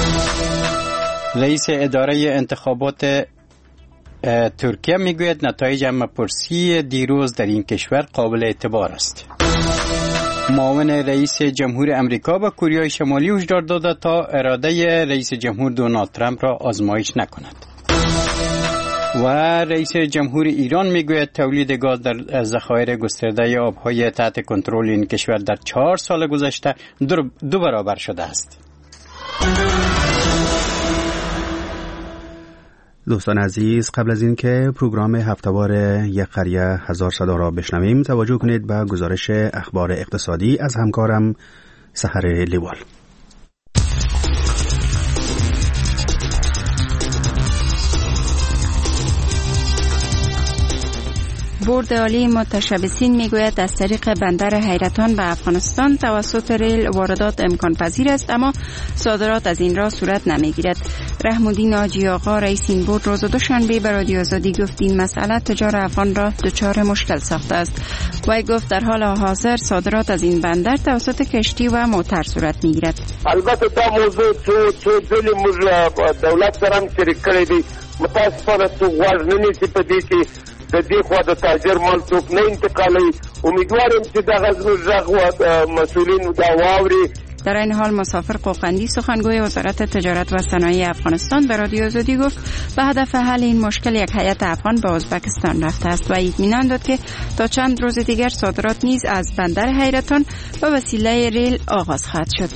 رئیس اداره انتخابات ترکیه می گوید نتایج همه‌پرسی دیروز در این کشور قابل اعتبار است. معاون رئیس جمهور امریکا به کره شمالی هشدار داده تا اراده رئیس جمهور دونالد ترامپ را آزمایش نکند. و رئیس جمهور ایران میگوید تولید گاز در ذخایر گسترده آبهای تحت کنترل این کشور در 4 سال گذشته 2 برابر شده است. دوستان عزیز، قبل از این که پروگرام هفته‌وار یک قریه هزار صدا را بشنویم، توجه کنید به گزارش اخبار اقتصادی از همکارم سحر لیوال. بورد عالی متشبثین میگوید از طریق بندر حیرتان به افغانستان توسط ریل واردات امکان پذیر است، اما صادرات از این راه صورت نمیگیرد. رحم‌الدین حاجی آقا رئیس این بورد روز دوشنبه به رادیو آزادی گفت این مسئله تجار افغان را دچار مشکل ساخته است. وی گفت در حال حاضر صادرات از این بندر توسط کشتی و موتر صورت میگیرد. البته دا موضوع څو ځلې موږ دولت سره هم شریک کړی دی، متاسفانه څوک غوږ نه نیسي په دې کې د دې خوا د تاجر مال څوک نه انتقالوي. امیدوارم چې دغه زموږ غږ مسئولین دا واوري. در این حال مسافر قوقندی سخنگوی وزارت تجارت و صنایع افغانستان به رادیو آزادی گفت به هدف حل این مشکل یک هیئت افغان به ازبکستان رفته است و اطمینان داد که تا چند روز دیگر صادرات نیز از بندر حیرتان به وسیله ریل آغاز خواهد شد.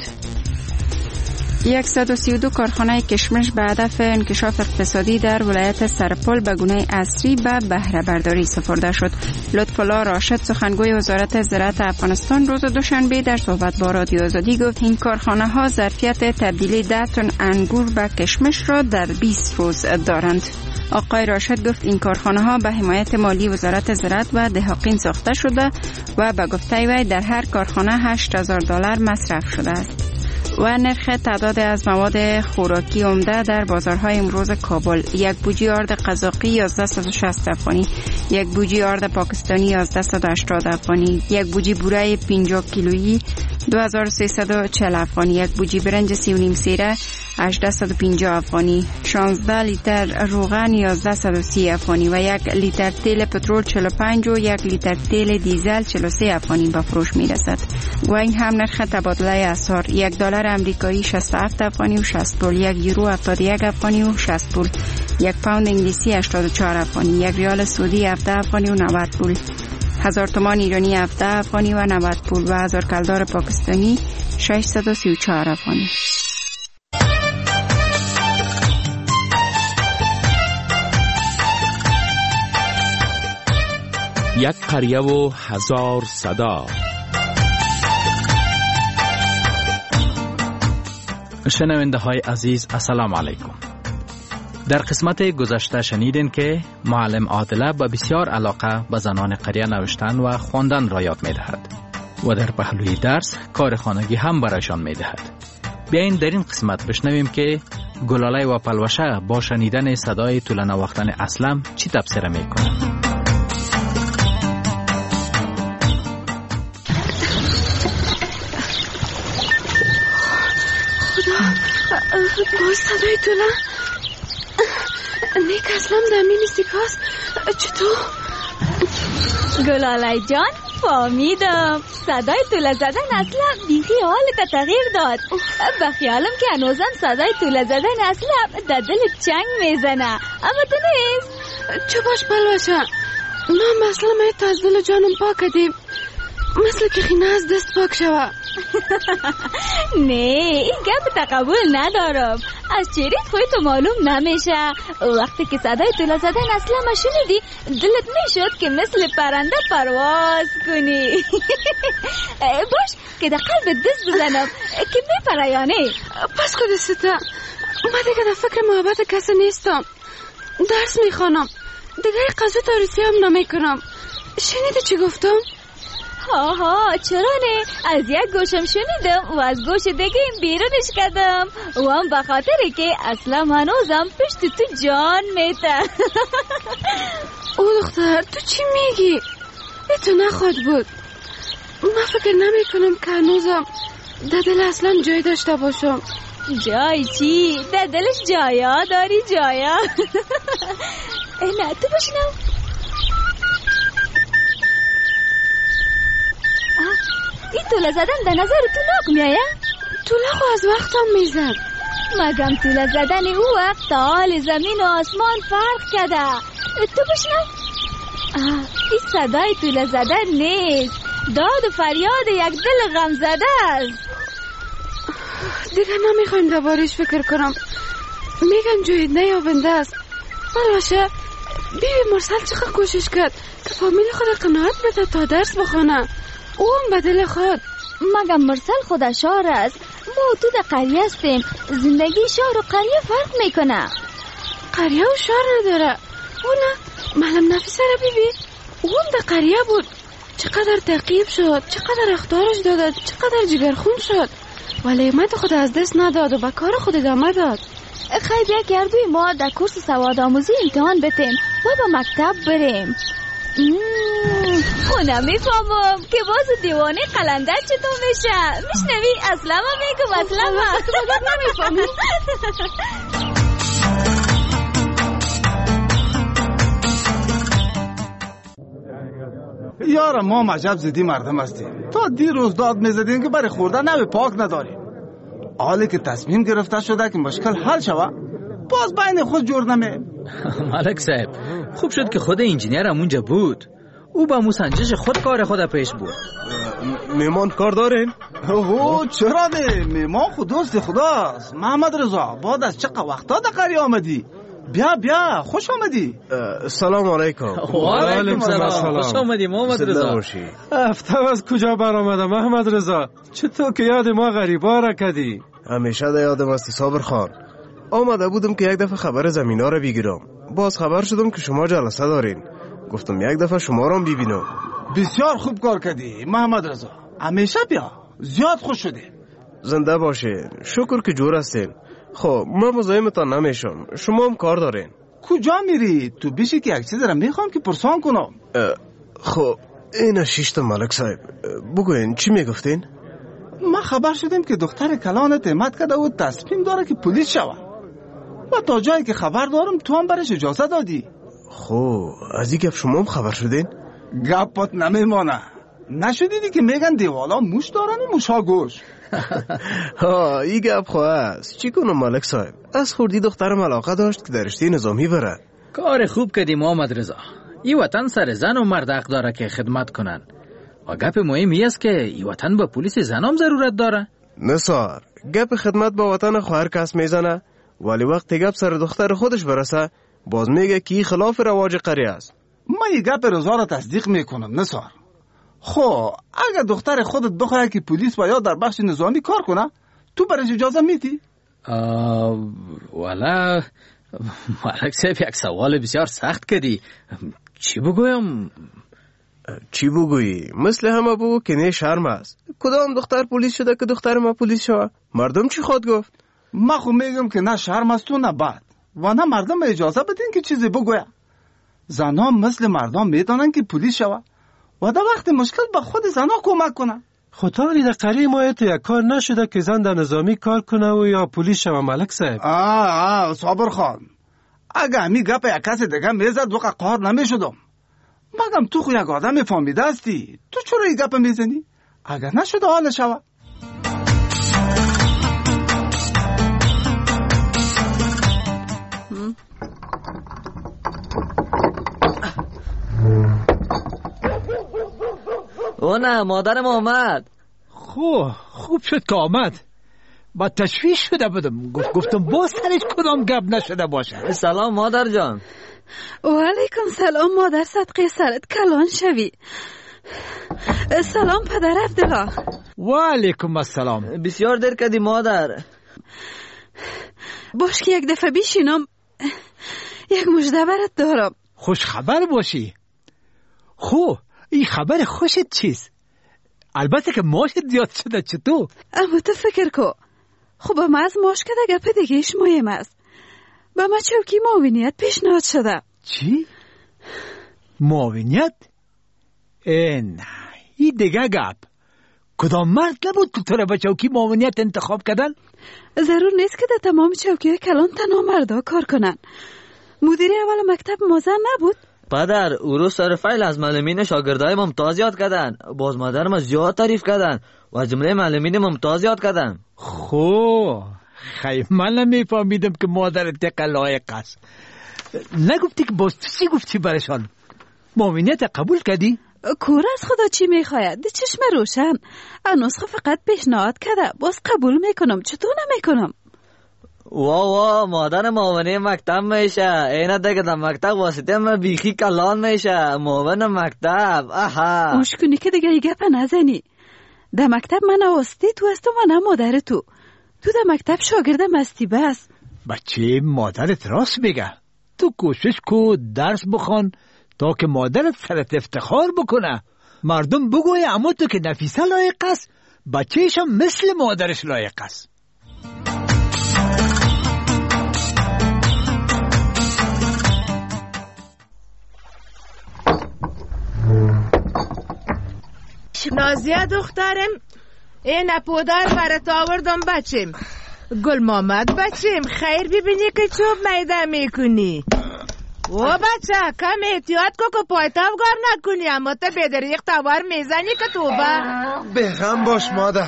132 کارخانه کشمش به هدف انکشاف اقتصادی در ولایت سرپل به گونه اصلی به بهره برداری سپرده شد. لطف‌الله راشد سخنگوی وزارت زراعت افغانستان روز دوشنبه در صحبت با رادیو آزادی گفت این کارخانه ها ظرفیت تبدیل 10 تن انگور به کشمش را در 20 روز دارند. آقای راشد گفت این کارخانه ها به حمایت مالی وزارت زراعت و دهقان ساخته شده و به گفته وی در هر کارخانه $8,000 مصرف شده است. و نرخ تعداد از مواد خوراکی عمده در بازارهای امروز کابل: یک بوجی آرد قزاقی 1160 افغانی، یک بوجی آرد پاکستانی 1180 افغانی، یک بوجی بوره 50 کیلویی 2340 افغانی، یک بوجی برنج 3.5 سیره 1850 افغانی، 16 لیتر روغن 1130 افغانی و 1 لیتر تیل پترول 45 و 1 لیتر تیل دیزل 43 افغانی به فروش می رسد. و این هم نرخ تبادله اسعار: $1 آمریکایی 67 افغانی و 60 پول، 1 یورو 71 افغانی و 60 پول، 1 پوند انگلیسی 84 افغانی، 1 ریال سعودی 17 افغانی و 90 پول، 1000 تومان ایرانی 17 افغانی و 90 پول و 1000 کلدار پاکستانی 634 افغانی. یک قریه و 1000 صدا. شنونده های عزیز، السلام علیکم. در قسمت گذشته شنیدین که معلم عادله با بسیار علاقه به زنان قریه نوشتن و خواندن را یاد می دهد و در پهلوی درس کار خانگی هم برایشان می دهد. بیاین در این قسمت بشنویم که گلاله و پلوشه با شنیدن صدای طول نواختن اسلم چی تبصره می کنند. باز صدای طوله نیک اسلام در مینی سیکاست. چطور؟ گلاله جان فهمیدم صدای طوله زدن اصلا بیخی حالت تغییر داد. به خیالم که هنوزم صدای طوله زدن اصلا در دل چنگ میزنه، اما تو نیست. چه باش بلوشه، ما مثلا مایت از دل جانم پاک کدیم، مثل که خینه از دست پاک شوه. نه این گپ تقبل ندارم. از چهرهت خودتو معلوم نمیشه. وقتی که صدای طوله زدن اصلا ما شنیدی دلت میشد که مثل پرنده پرواز کنی. باش که در قلب دست بزنم که میپرایانه. پس خودسته ما دیگه در فکر محبت کسی نیستم. درس میخوانم دیگه قضیه تاریسی هم نمیکنم. شنیدی چی گفتم؟ ها چرا نه؟ از یک گوشم شنیدم و از گوش دیگه بیرونش کردم و هم به خاطره که اصلا هنوزم پشت تو جان میته. او دختر تو چی میگی؟ تو نخواد بود. من فکر نمی کنم که هنوزم در دل اصلا جای داشته باشم. جای چی؟ در دلش جایا داری جایا. نه تو بشنو. این طوله زدن در نظر تو ناک میایه؟ طوله خو از وقتم میزد. مگم طوله زدن او وقت حال زمین و آسمان فرق کرده. تو بشنو. این صدای طوله زدن نیست، داد و فریاد یک دل غم زده است. دیگه نمیخوایم دوبارش فکر کنم. میگم جای نیابنده است. باشه بیبی مرسل چقدر کوشش کرد که فامیل خود قناعت بده تا درس بخونه. او هم به دل خود. مگم مرسل خود شهر است، ما تو در قریه هستیم. زندگی شهر و قریه فرق میکنه. قریه و شهر نداره. او نه معلم نفیسه را بیبی، او هم در قریه بود. چقدر تقیب شد، چقدر اختارش دادد، چقدر جگرخون شد، ولی امید خود از دست نداد و به کار خود ادامه داد. خیلی بیا گردوی ما در کورس سواد آموزی امتحان بتیم و به مکتب بریم. خونه میفهمم که باز دیوانه قلنده چطور میشه. میشنوی اصلا میگم اصلا نمیفهمم. یارم ما عجب زدی مردم هستیم. تا دیروز داد میزدیم که برای خوردن نوی پاک نداریم. حالی که تصمیم گرفته شده که مشکل حل شوه باز بین خود جور نمی. ملک صاحب خوب شد که خود انجینیر همونجا بود. او با موسنجش خود کار خود پیش بود. میمان کار دارین؟ اوه چرا نه، میمان خود دوست خداست. محمد رضا بعد از چقدر وقتا در قریه آمدی؟ بیا خوش آمدی. سلام علیکم. و علیکم سلام. خوش آمدی محمد رضا. هفته از کجا برآمده محمد رضا؟ چطور که یاد ما غریبا را کردی؟ همیشه در یادم هستی صابر خان. آمده بودم که یک دفعه خبر زمینا را بگیرم. باز خبر شدم که شما جلسه دارین. گفتم یک دفعه شما را ببینم. بسیار خوب کار کردی محمد رضا. همیشه بیا، زیاد خوش شدی. زنده باشه. شکر که جور هستین. خب من مزاحمتان نمیشم، شما هم کار دارین. کجا میری؟ تو بیشی که یک چیز را میخوام که پرسان کنم. خب این شیشت ملک صاحب بگوین چی میگفتین؟ من ما خبر شدیم که دختر کلانت همت کرده و تصمیم داره که پلیس شوه و تا جایی که خبر دارم تو هم برش اجازه دادی. خب از این گپ شما هم خبر شدین؟ گپات نمیمانه. نشدیدی که میگن دیوالا موش دارن و موشا گوش. ها این گپ خواه است. چی کنم ملک صاحب؟ از خوردی دخترم علاقه داشت که در رشته نظامی بره. کار خوب کردی محمد رضا. این وطن سر زن و مرد حق داره که خدمت کنن و گپ مهمی است که این وطن به پلیس زنام ضرورت داره. نصار گپ خدمت با وطن خو هر کس میزنه، ولی وقتی گپ سر دختر خودش برسه باز میگه که خلاف رواج قریه است. من این گپ رضا را تصدیق میکنم نصار. خب اگر دختر خودت بخواه که پلیس باید در بخش نظامی کار کنه تو برش اجازه میدی؟ والا ملک صاحب یک سوال بسیار سخت کردی. چی بگویم؟ چی بگویی؟ مثل همه بگو که نه شرم است. کدام دختر پلیس شده که دختر ما پلیس شوه؟ مردم چی خود گفت؟ من خو میگم که نه شرم است و نه بد و نه مردم اجازه بدین که چیزی بگویه. زنها مثل مردم میدانن که پلیس شوه و در وقت مشکل به خود زنها کمک کنن. خطاری در قریه ما تو یک کار نشده که زن در نظامی کار کنه و یا پلیس شوه ملک صاحب. صابر خان، اگه همی گپ یک کسی دیگه میزد وقت قهار نمیشدم. مگم تو خو یک آدم فهمیده هستی، تو چرا این گپ میزنی؟ اگر نشده حال شوه. او نه مادرم آمد. خوب شد که آمد. با تشویش شده بودم. گفتم باز سرش کدام گپ نشده باشه. سلام مادر جان. و علیکم سلام مادر، صدقه سرت کلان شوی. سلام پدر عبدالله. و علیکم السلام. بسیار دیر کردی مادر. باش که یک دفعه بیشینم یک مژده برات دارم. خوش خبر باشی. این خبر خوشت چیست؟ البته که ماشت زیاد شده چطور؟ اما تو فکر کو. خب ما از ماش کده گپ دیگهش مهم است. با ما چوکی معاونیت پیشنهاد شده. چی؟ معاونیت؟ نه این دیگه گپ. کدام مرد نبود که تو را به چوکی معاونیت انتخاب کردن؟ ضرور نیست که در تمام چوکی کلان تنها مردا کار کنن. مدیر اول مکتب مازن نبود؟ پدر او رو سر فیل از معلمین شاگردای ممتاز یاد کردن. باز مادرم از زیاد تعریف کردن و از جمله معلمین ممتاز یاد کردن. خیلی من نمیفهمیدم که مادر دقیق لایق است. نگفتی که باز چی گفتی برشان؟ معاونیت قبول کردی؟ کور از خدا چی میخواید؟ چشم روشن. نسخه فقط پیشنهاد کرده، باز قبول میکنم. چطور نمیکنم؟ وا مادر معاونه مکتب میشه. اینا دیگه در مکتب واسطه من بیخی کلان میشه. معاون مکتب. گوش کنی که دیگه یه گپ نزنی. در مکتب من واسطه تو هستم و نه مادر تو در مکتب شاگردم هستی بس. بچه مادرت راست میگه. تو کوشش کو درس بخوان تا که مادرت سرت افتخار بکنه. مردم بگوی اما تو که نفیسه لایق است، بچهش هم مثل مادرش لایق است. نازیه دخترم، این پودر برات آوردم بچم. گل محمد بچم، خیر ببینی که چوب میده میکنی. و بچه کم احتیاط کو که پایتاو گار نکنی، اما تا بدریق تاور میزنی که توبه. بغم باش مادر.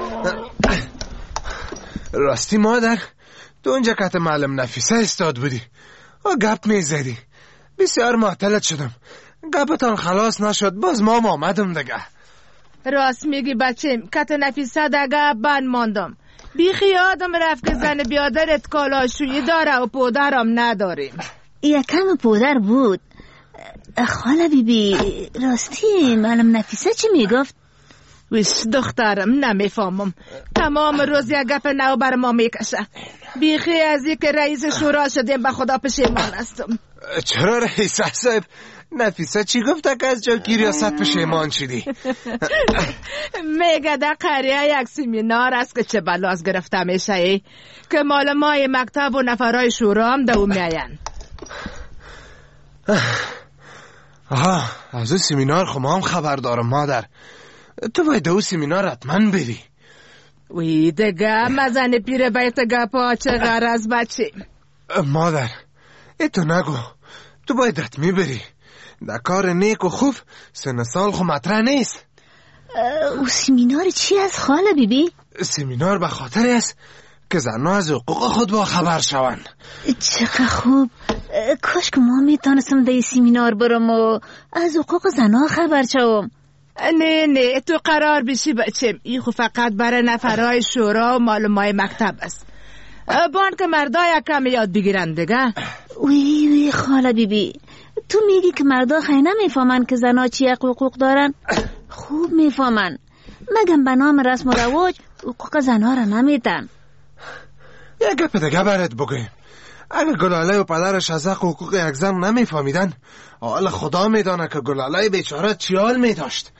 راستی مادر، تو اونجا کت معلم نفیسه استاد بودی و گپ میزدی. بسیار معطلت شدم. گپتان خلاص نشد، باز ما آمدم دیگه. راست میگی بچم، کت نفیسه دیگه بند ماندم. بیخی آدم رفت که زن بیادرت کالاشویی داره و پودرم نداریم. یکم پودر بود. خاله بیبی راستی معلم نفیسه چی میگفت؟ ویش دخترم نمیفهمم، تمام روز یک گپ نو بر ما میکشه. بیخی از این که رئیس شورا شدیم به خدا پشیمان هستم. چرا رئیس صاحب؟ نفیسه چی گفته که از چوکی ریاست پشیمان شدی؟ میگه در قریه یک سیمینار است که چه بلاز گرفته میشه که مال مای مکتب و نفرای شورا هم دو میاین. از اون سیمینار خب ما هم خبر دارم مادر. تو باید دو سیمینار حتما بری. وی دگه مزن پیر بیت گپا چه غرض بچه. مادر تو نگو، تو باید حتمی بری. در کار نیک و خوب سن سال خو مطرح نیست. او سیمینار چی از خاله بیبی؟ سیمینار به خاطر است که زنها از حقوق خود با خبر شوند. چقدر خوب. کاش که ما میتونستم در سیمینار برم و از حقوق زنها خبر شوم. نه تو قرار بشی بچم. این خو فقط برای نفرهای شورا و معلومای مکتب است. بان که مردای کم یاد بگیرن دیگه. وی خاله بیبی، تو میگی که مردا خیلی نمیفهمن که زنها چی حقوق دارن؟ خوب میفهمن، مگم به نام رسم و رواج حقوق زنها را نمیدن. یک گپ دیگه برات بگویم. اگه گلاله و پدرش از حقوق یک زن نمیفهمیدن، حال خدا میدانه که گلاله بیچاره چی حال میداشت.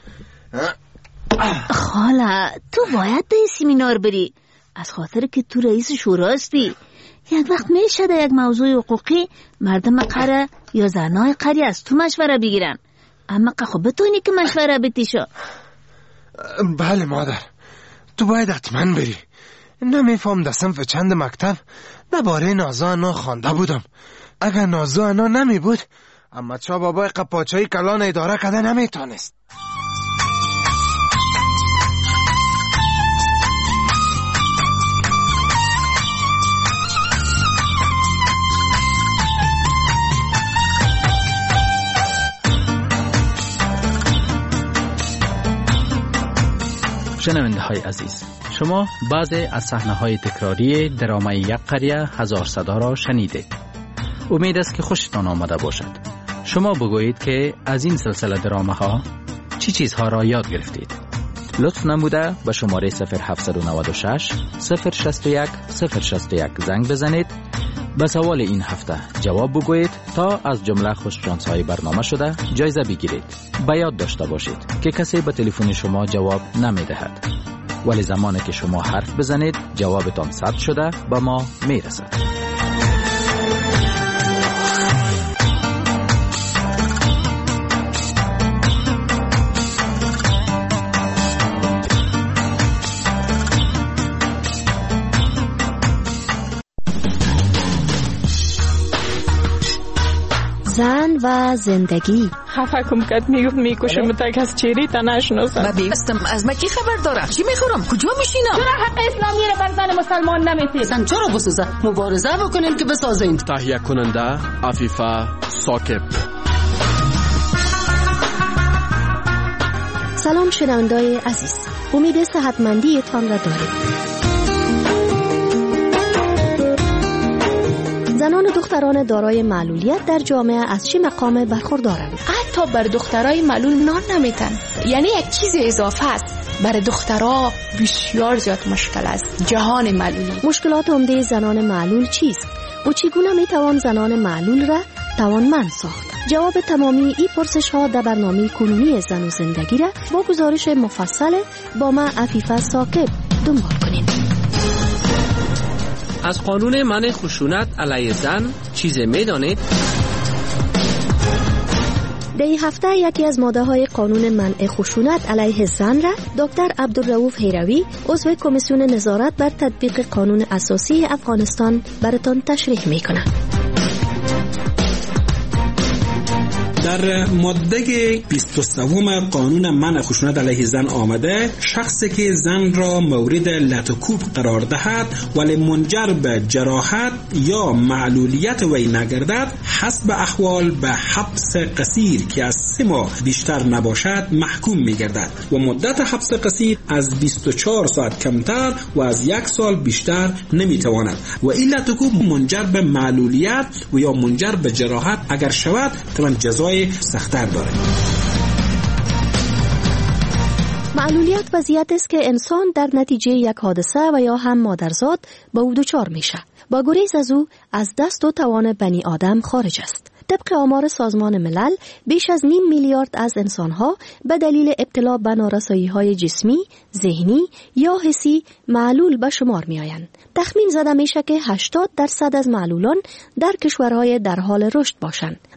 خاله تو باید به سیمینار بری، از خاطر که تو رئیس شورا هستی. یک وقت میشه در یک موضوع حقوقی مردم قره یا زنای قریه از تو مشوره بگیرن، اما خب بتونی که مشوره بتیشو. بله مادر، تو باید حتما بری. نمیفهم در صنف چند مکتب درباره نازو انا خوانده بودم. اگر نازو انا نمی بود اما چا بابای قپاچهی کلان اداره کده نمیتونست. شنونده های عزیز، شما بعضی از صحنه های تکراری درامای یک قریه هزار صدا را شنیدید. امید است که خوشتان آمده باشد. شما بگویید که از این سلسله درامه ها چی چیزها را یاد گرفتید. لطف نموده به شماره 0796 061 061 زنگ بزنید. به سوال این هفته جواب بگویید تا از جمله خوششانس‌های برنامه شده جایزه بگیرید. به یاد داشته باشید که کسی به تلفن شما جواب نمی‌دهد، ولی زمانی که شما حرف بزنید جوابتان ثبت شده به ما میرسد. زن و زندگی. خفکم کد میکشم تک از چیری تا نشناسم. من بیستم از ما کی خبر داره؟ چی میخورم؟ کجا میشینم؟ چرا حق اسلامی را بر زن مسلمان نمیتید؟ زن چرا بسوزه؟ مبارزه بکنیم که بسازیم. تهیه کننده عفیفه ثاقب. سلام شنوندای عزیز، امید صحتمندی تان را داریم. زنان و دختران دارای معلولیت در جامعه از چه مقام برخوردارند؟ حتی بر دخترای معلول نان نمیتن، یعنی یک چیز اضافه است. برای دخترها بسیار زیاد مشکل است جهان معلولی. مشکلات عمده زنان معلول چیست و چگونه میتوان زنان معلول را توانمند ساخت؟ جواب تمامی این پرسش ها در برنامه کنونی زن و زندگی را با گزارش مفصل با من عفیفه ثاقب دنبال کنید. از قانون منع خشونت علیه زن چیز میدانید؟ در این هفته یکی از ماده‌های قانون منع خشونت علیه زن را دکتر عبدالرؤوف هیروی عضو کمیسیون نظارت بر تطبیق قانون اساسی افغانستان براتان تشریح میکنه. در ماده 23 قانون منع خشونت علیه زن آمده شخصی که زن را مورد لطوکوب قرار دهد ولی منجر به جراحت یا معلولیت وی نگردد حسب احوال به حبس قصیر که از 3 ماه بیشتر نباشد محکوم می‌گردد و مدت حبس قصیر از 24 ساعت کمتر و از 1 سال بیشتر نمی‌تواند و این لطوکوب منجر به معلولیت و یا منجر به جراحت اگر شود طبعا جزای سخت‌تر داره. معلولیت وضعیت است که انسان در نتیجه یک حادثه و یا هم مادرزاد به او دچار میشه. با گریز از او از دست و توان بنی آدم خارج است. طبق آمار سازمان ملل بیش از 5 میلیارد از انسانها به دلیل ابتلا به نارسایی‌های جسمی، ذهنی یا حسی معلول به شمار می‌آیند. تخمین زده میشه که 80% از معلولان در کشورهای در حال رشد باشند.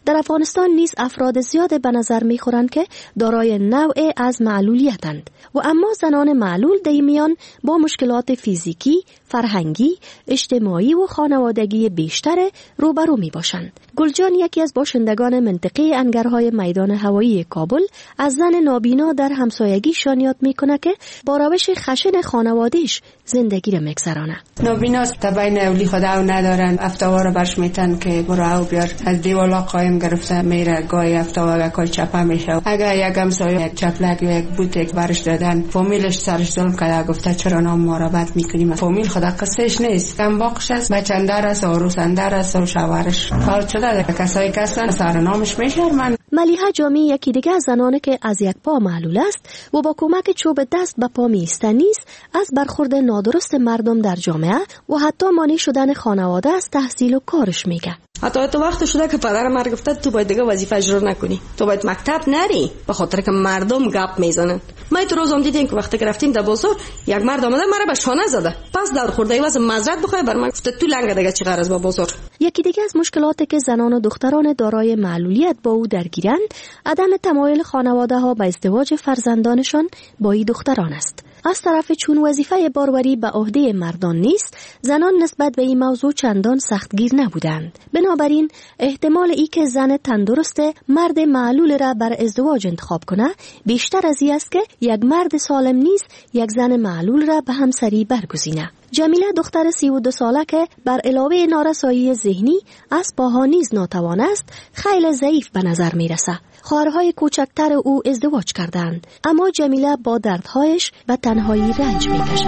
در افغانستان نیز افراد زیاد به نظر می‌خورند که دارای نوع از معلولیتند و اما زنان معلول در میان با مشکلات فیزیکی، فرهنگی، اجتماعی و خانوادگی بیشتر روبرو می‌باشند. گلجان یکی از باشندگان منطقه انگرهای میدان هوایی کابل از زن نابینا در همسایگیشان یاد می‌کند که با روش خشن خانواده‌اش زندگی را می‌گذرانه. نابیناست تبین اولی خود او ندارن، افتاوا رو برش میتن که برو او بیار، از دیوالا قایم گرفته میره، گاهی افتاوا کل چپه میشه. اگر یک همسایه یک چپلک یا یک بوتک برش دادن، فامیلش سرش ظلم کرده، گفته چرا نام ما را بد میکنیم. فامیل خدا قصهش نیست، کم باقش است، بچندر است، عروسندر است و شوهرش فارغ شده. کسایی که هستن سر نامش میشرمن. ملیحه جامی یکی دیگه از زنانه که از یک پا معلول است و با کمک چوب دست به پا میایستند نیز از برخورد نادرست مردم در جامعه و حتی مانع شدن خانواده از تحصیل و کارش میگه. حتی تو وقت شده که پدر من گفته تو باید دیگه وظیفه اجرا نکنی، تو باید مکتب نری، به خاطر که مردم گپ میزنن. ما تو روزم دیدیم که وقتی رفتیم در بازار یک مرد اومده مرا به شانه زده، پس در خورده واسه معذرت بخوای بر من گفته تو لنگ دیگه چی غرض با بازار. یکی دیگه از مشکلاتی که زنان و دختران دارای معلولیت با او درگیرند عدم تمایل خانواده ها به ازدواج فرزندانشان با این دختران است. از طرف چون وظیفه باروری به عهده مردان نیست، زنان نسبت به این موضوع چندان سختگیر نبودند. بنابراین احتمال ای که زن تندرست مرد معلول را بر ازدواج انتخاب کنه بیشتر از این است که یک مرد سالم نیز یک زن معلول را به همسری برگزینه. جمیله دختر 32 ساله که بر علاوه نارسایی ذهنی از پاها نیز ناتوان است، خیلی ضعیف به نظر میرسه. خواهرهای کوچکتر او ازدواج کردند، اما جمیله با دردهایش به تنهایی رنج میکشد.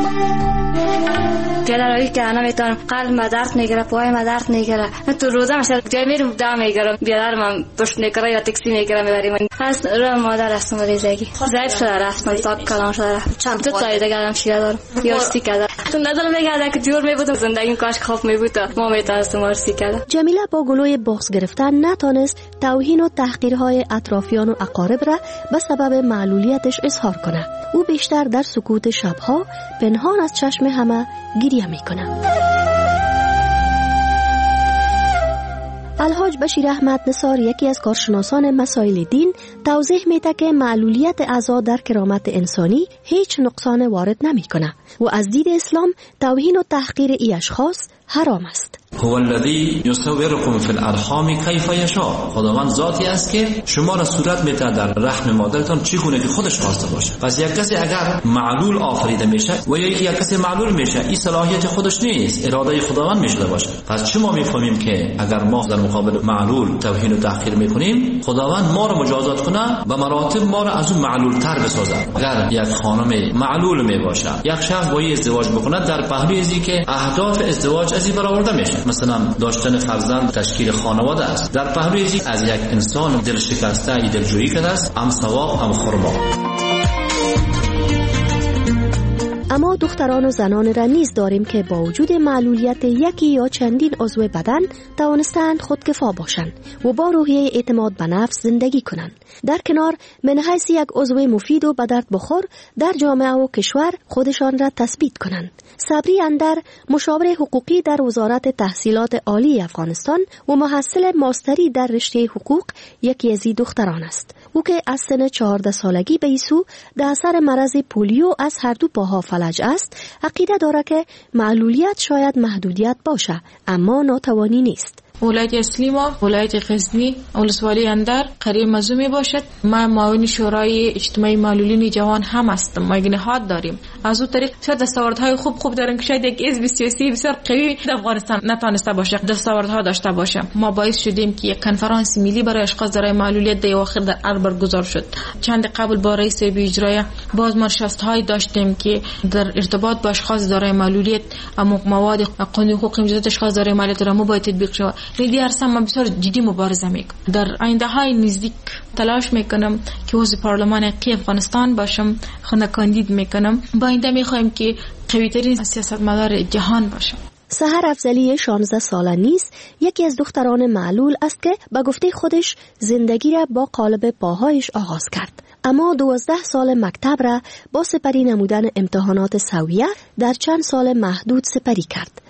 جلالایی که انا میتونم قلب مدرد میگیره، پای مدرد میگیره، تو روزه میشه جای میرم دم میگیرم، بیادر من پشت میکره یا تاکسی میگیره میبریم. پس رو مادر هستم ریزگی ضعیف شده رفتم، ساک کلام شده، چند تا تایید کردم شیره دارم یا استیکه تو ندارم میگه که جور میبودم زندگی کاش خوب میبود ما میتونستم ورسی کردم. جمیله با گلوی بغض گرفتن نتونست توهین و تحقیرهای اطرافیان و اقارب را به سبب معلولیتش اظهار کنه. او بیشتر در سکوت شبها پنهان از چشم همه گریه میکنه. الحاج بشیر احمد نثار یکی از کارشناسان مسائل دین توضیح میده که معلولیت اعضا در کرامت انسانی هیچ نقصان وارد نمیکنه و از دید اسلام توهین و تحقیر ای اشخاص حرام است. هو الذی یصورکم فی الارحام کیف یشاء. خداوند ذاتی است که شما را صورت میده در رحم مادرتان چگونه که خودش خواسته باشه. پس یک کسی اگر معلول آفریده میشه و یا یک کسی معلول میشه، این صلاحیت خودش نیست، اراده خداوند میشه باشه. پس چه ما میفهمیم که اگر ما در مقابل معلول توهین و تحقیر میکنیم، خداوند ما را مجازات کنه و مراتب ما را از اون معلول تر بسازه. اگر یک خانم معلول میباشه، یک شخص با ازدواج بکنه، در پهلوی ازی که اهداف ازدواج از این برآورده میشه، مثلا داشتن فرزند، تشکیل خانواده است، در پهلوی ازی از یک انسان دل شکسته دلجویی کرده است، هم ثواب هم خرما. اما دختران و زنان را نیز داریم که با وجود معلولیت یکی یا چندین عضو بدن توانستند خودکفا باشند و با روحیه اعتماد به نفس زندگی کنند. در کنار من حیث یک عضو مفید و به درد بخور در جامعه و کشور خودشان را تثبیت کنند. صبری اندر، مشاور حقوقی در وزارت تحصیلات عالی افغانستان و محصل ماستری در رشته حقوق، یکی از این دختران است. او که از سن 14 سالگی به ایسو در اثر مرض پولیو از هر دو پاها فلج است، عقیده دارد که معلولیت شاید محدودیت باشه اما ناتوانی نیست. ولایت اسلیما، ولایت غزنی، ولسوالی اندر قریب موضوع می باشد. ما معاون شورای اجتماعی معلولین جوان هم هستم. ما یک نهاد داریم. از اون طریق شاید دستاوردهای خوب دارن که شاید یک حزب سیاسی بسیار قوی در افغانستان نتونسته باشه دستاوردها داشته باشه. ما باعث شدیم که یک کنفرانس ملی برای اشخاص دارای معلولیت در اواخر در اربع برگزار شد. چند قبل با رئیس اجرایی باز ما نشست‌های داشتیم که در ارتباط با اشخاص دارای معلولیت مواد قانون حقوق امتیازات اشخاص دارای معلولیت را باید تطبیق شود. لیدی هستم، من بسیار جدی مبارزه میکنم. در آینده های نزدیک تلاش میکنم که عضو پارلمان حقیقی افغانستان باشم، خود کاندید میکنم. با آینده میخوایم که قوی ترین سیاستمدار جهان باشم. سحر افضلی 16 ساله نیست، یکی از دختران معلول است که به گفته خودش زندگی را با قالب پاهایش آغاز کرد. اما 12 سال مکتب را با سپری نمودن امتحانات سویه در چند سال محدود سپری کرد.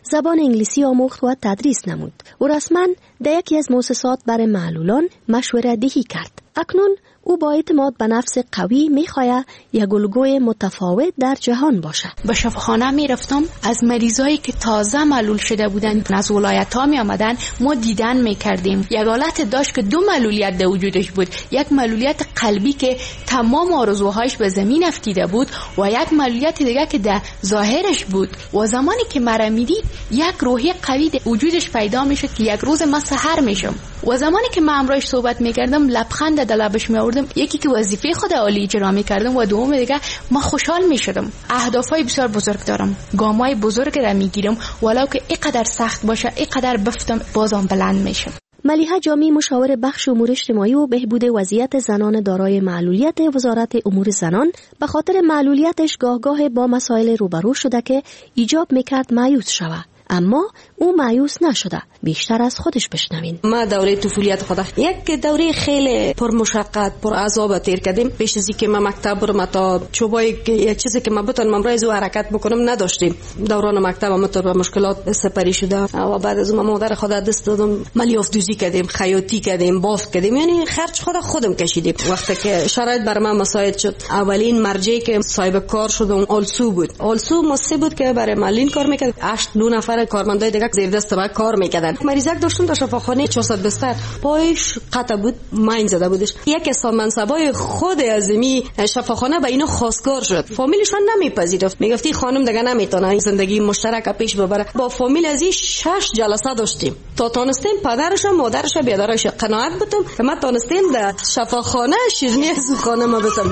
زبان انگلیسی آموخت و تدریس نمود. او رسما در یکی از مؤسسات برای معلولان مشوره دهی کرد. اکنون او با اعتماد به نفس قوی میخواهد یک الگوی متفاوت در جهان باشد. به شفاخانه میرفتم، از مریضایی که تازه معلول شده بودند از ولایت ها می آمدن ما دیدن میکردیم. یک حالت داشت که دو معلولیت در وجودش بود، یک معلولیت قلبی که تمام آرزوهایش به زمین افتیده بود و یک معلولیت دیگه که در ظاهرش بود. و زمانی که مرا میدید یک روحی قوی در وجودش پیدا میشد که یک روز من سحر میشم و زمانی که من امروز صحبت میکردم لبخند در لبش میآوردم، یکی که وظیفه خود عالی اجرا میکردم و دوم دیگه ما خوشحال میشدم. اهدافای بسیار بزرگ دارم، گامای بزرگ را میگیرم، ولو که اینقدر سخت باشه اینقدر بفتم بازم بلند میشم. ملیحه جامی مشاور بخش امور اجتماعی و بهبود وضعیت زنان دارای معلولیت وزارت امور زنان به خاطر معلولیتش گاه با مسائل روبرو شده که ایجاب میکرد مایوس شود، اما او مایوس نشده. بیشتر از خودش بشنوین. ما دوره طفولیت خود یک دوره خیلی پر مشقت پر عذاب تیر کردیم. پیش از اینکه ما مکتب برم تا چوبای یک چیزی که ما بتونم امروز حرکت بکنم نداشتیم. دوران مکتب ما تو به مشکلات سپری شده و بعد از اون مادر خود دست دادم ملیاف دوزی کردیم، خیاطی کردیم، بافت کردیم، یعنی خرج خودم کشیدیم. وقتی که شرایط بر من مساعد شد، اولین مرجعی که صاحب کار شدم آلسو بود. آلسو مؤسسه بود که برای مالین کار میکرد. 8-9 نفر کارمندای دیگه زیر دست ما کار میکردن. مریضک داشتم در شفاخانه 400 بستر، پایش قطع بود، ماین زده بودش. یک از منصبای خود ازمی شفاخانه به اینو خواستگار شد. فامیلشون نمیپذیرفت، میگفتی خانم دیگه نمیتونه زندگی مشترک پیش ببره. با فامیل ازی 6 جلسه داشتیم تا تونستیم پدرش و مادرش بیادرش قناعت بتم که ما تونستیم در شفاخانه شیرینی از خانم بسم.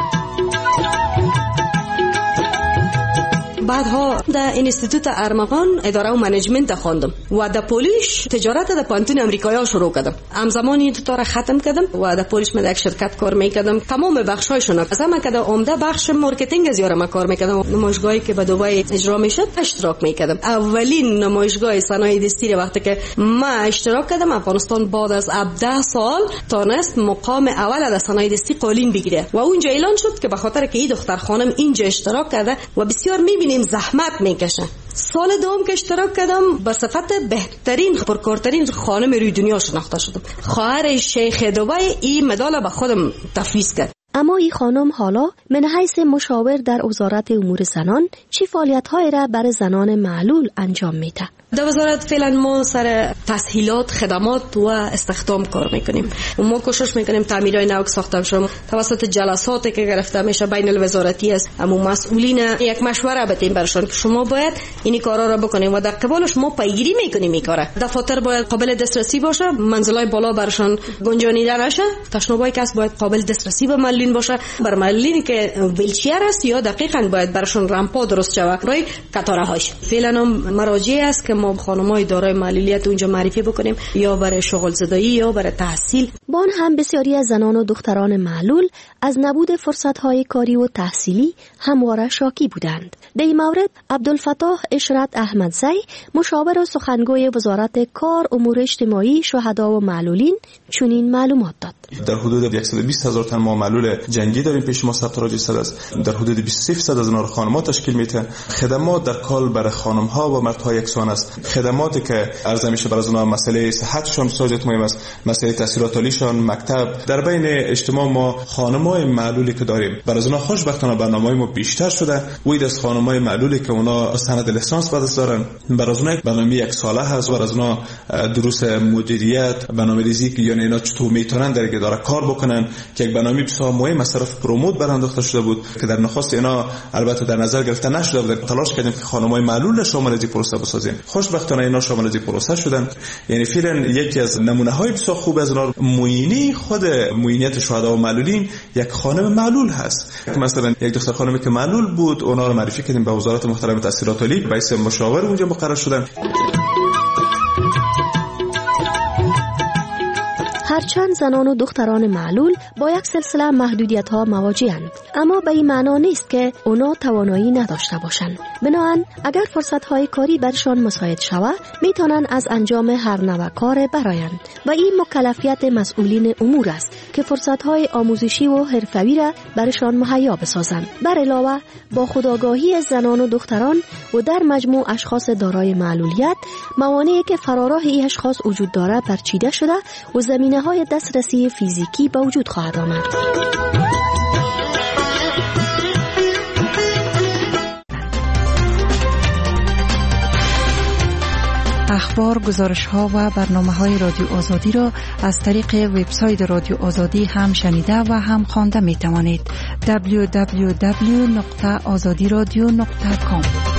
بعدها در انستیتوت ارمغان اداره و منیجمنت خواندم و در پولیش تجارت در پانتون امریکایی شروع کردم. همزمان این دوتا را ختم کردم و در پولیش من یک شرکت کار میکردم. تمام بخشایشون از من که در عمده بخش مارکتینگ از یارم کار میکردم. نمایشگاهی که به دبی اجرا میشد اشتراک میکردم. اولین نمایشگاه صنایع دستی وقتی که ما اشتراک کردم، افغانستان بعد از 17 سال تونست مقام اول در صنایع دستی قالین بگیره و اونجا اعلان شد که به خاطر که این دختر خانم اینجا اشتراک کرده و بسیار میبینیم زحمت میکشه. سال دوم که اشتراک کردم به صفت بهترین پرکارترین خانم روی دنیا شناخته شدم. خواهر شیخ دبی این مدال به خودم تفویض کرد. اما این خانم حالا من حیث مشاور در وزارت امور زنان چی فعالیت‌هایی را برای زنان معلول انجام میده؟ در وزارت فعلا ما سر تسهیلات، خدمات و استخدام کار میکنیم. ما کوشش میکنیم تعمیرهای نو ساخته بشه توسط جلساتی که گرفته میشه بین الوزارتی است. اما مسئولین یک مشوره بدیم برشون که شما باید این کارا را بکنیم و در قبالش ما پیگیری میکنیم. این کارا دفاتر باید قابل دسترسی باشه، منزلای بالا برشون گنجانیده نشه. تشنابای کس باید قابل دسترسی به معلولین باشه. بر معلولینی که ویلچیر است یا دقیقاً باید برشون رمپا درست شود برای قطارهاش. فعلا مراجع است که ما خانم‌های دارای معلولیت اونجا معرفی بکنیم یا برای شغل زدایی یا برای تحصیل. بان هم بسیاری از زنان و دختران معلول از نبود فرصت‌های کاری و تحصیلی همواره شاکی بودند. در این مورد عبدالفتاح اشرت احمدزی مشاور و سخنگوی وزارت کار، امور اجتماعی، شهدا و معلولین چنین معلومات داد. در حدود 120,000 تن ما معلول جنگی داریم پیش ما ثبت رجیستر است. در حدود 20% از اینا خانم‌ها تشکیل میده. خدمات در کال برای خانم‌ها و مردها یکسان است. خدماتی که عرضه میشه برای اونها مسئله صحتشون بسیار مهم است، مسئله تحصیلات عالیشون، مکتب. در بین اجتماع ما خانم‌های معلولی که داریم برای اونها خوشبختانه برنامه‌های ما بیشتر شده. وید از خانم‌های معلولی که اونا سند لیسانس بعد دارن برای اونها برنامه یک ساله هست، برای اونها دروس مدیریت، برنامه‌ریزی که یعنی اینا چطور میتونن در اداره کار بکنن که یک برنامه بسیار مهم از طرف پروموت برانداخته شده بود که در نخست اینا البته در نظر گرفته نشده بود. تلاش کردیم که خانم‌های معلول شامل از این پروسه بسازیم. خوشبختانه اینا شامل از این پروسه شدن. یعنی فعلا یکی از نمونه‌های بسیار خوب از اینا معینی خود معینیت شهدا و معلولین یک خانم معلول هست. مثلا یک دختر خانمی که معلول بود اونا رو معرفی کردیم به وزارت محترم تحصیلات عالی، رئیس مشاور اونجا مقرر شدن. هر گرچند زنان و دختران معلول با یک سلسله محدودیت ها مواجهند، اما به این معنا نیست که اونا توانایی نداشته باشند. بنابراین اگر فرصت های کاری برشان مساعد شود، میتونن از انجام هر نوع کار برآیند و این مکلفیت مسئولین امور است که فرصت های آموزشی و حرفوی را برشان مهیا بسازند. بر علاوه با خودآگاهی زنان و دختران و در مجموع اشخاص دارای معلولیت، موانعی که فراراه این اشخاص وجود داره برچیده شده و زمینه‌های دسترسی فیزیکی به وجود خواهد آمد. اخبار، گزارش‌ها و برنامه‌های رادیو آزادی را از طریق وبسایت رادیو آزادی هم شنیده و هم خوانده می‌توانید. www.azadiradio.com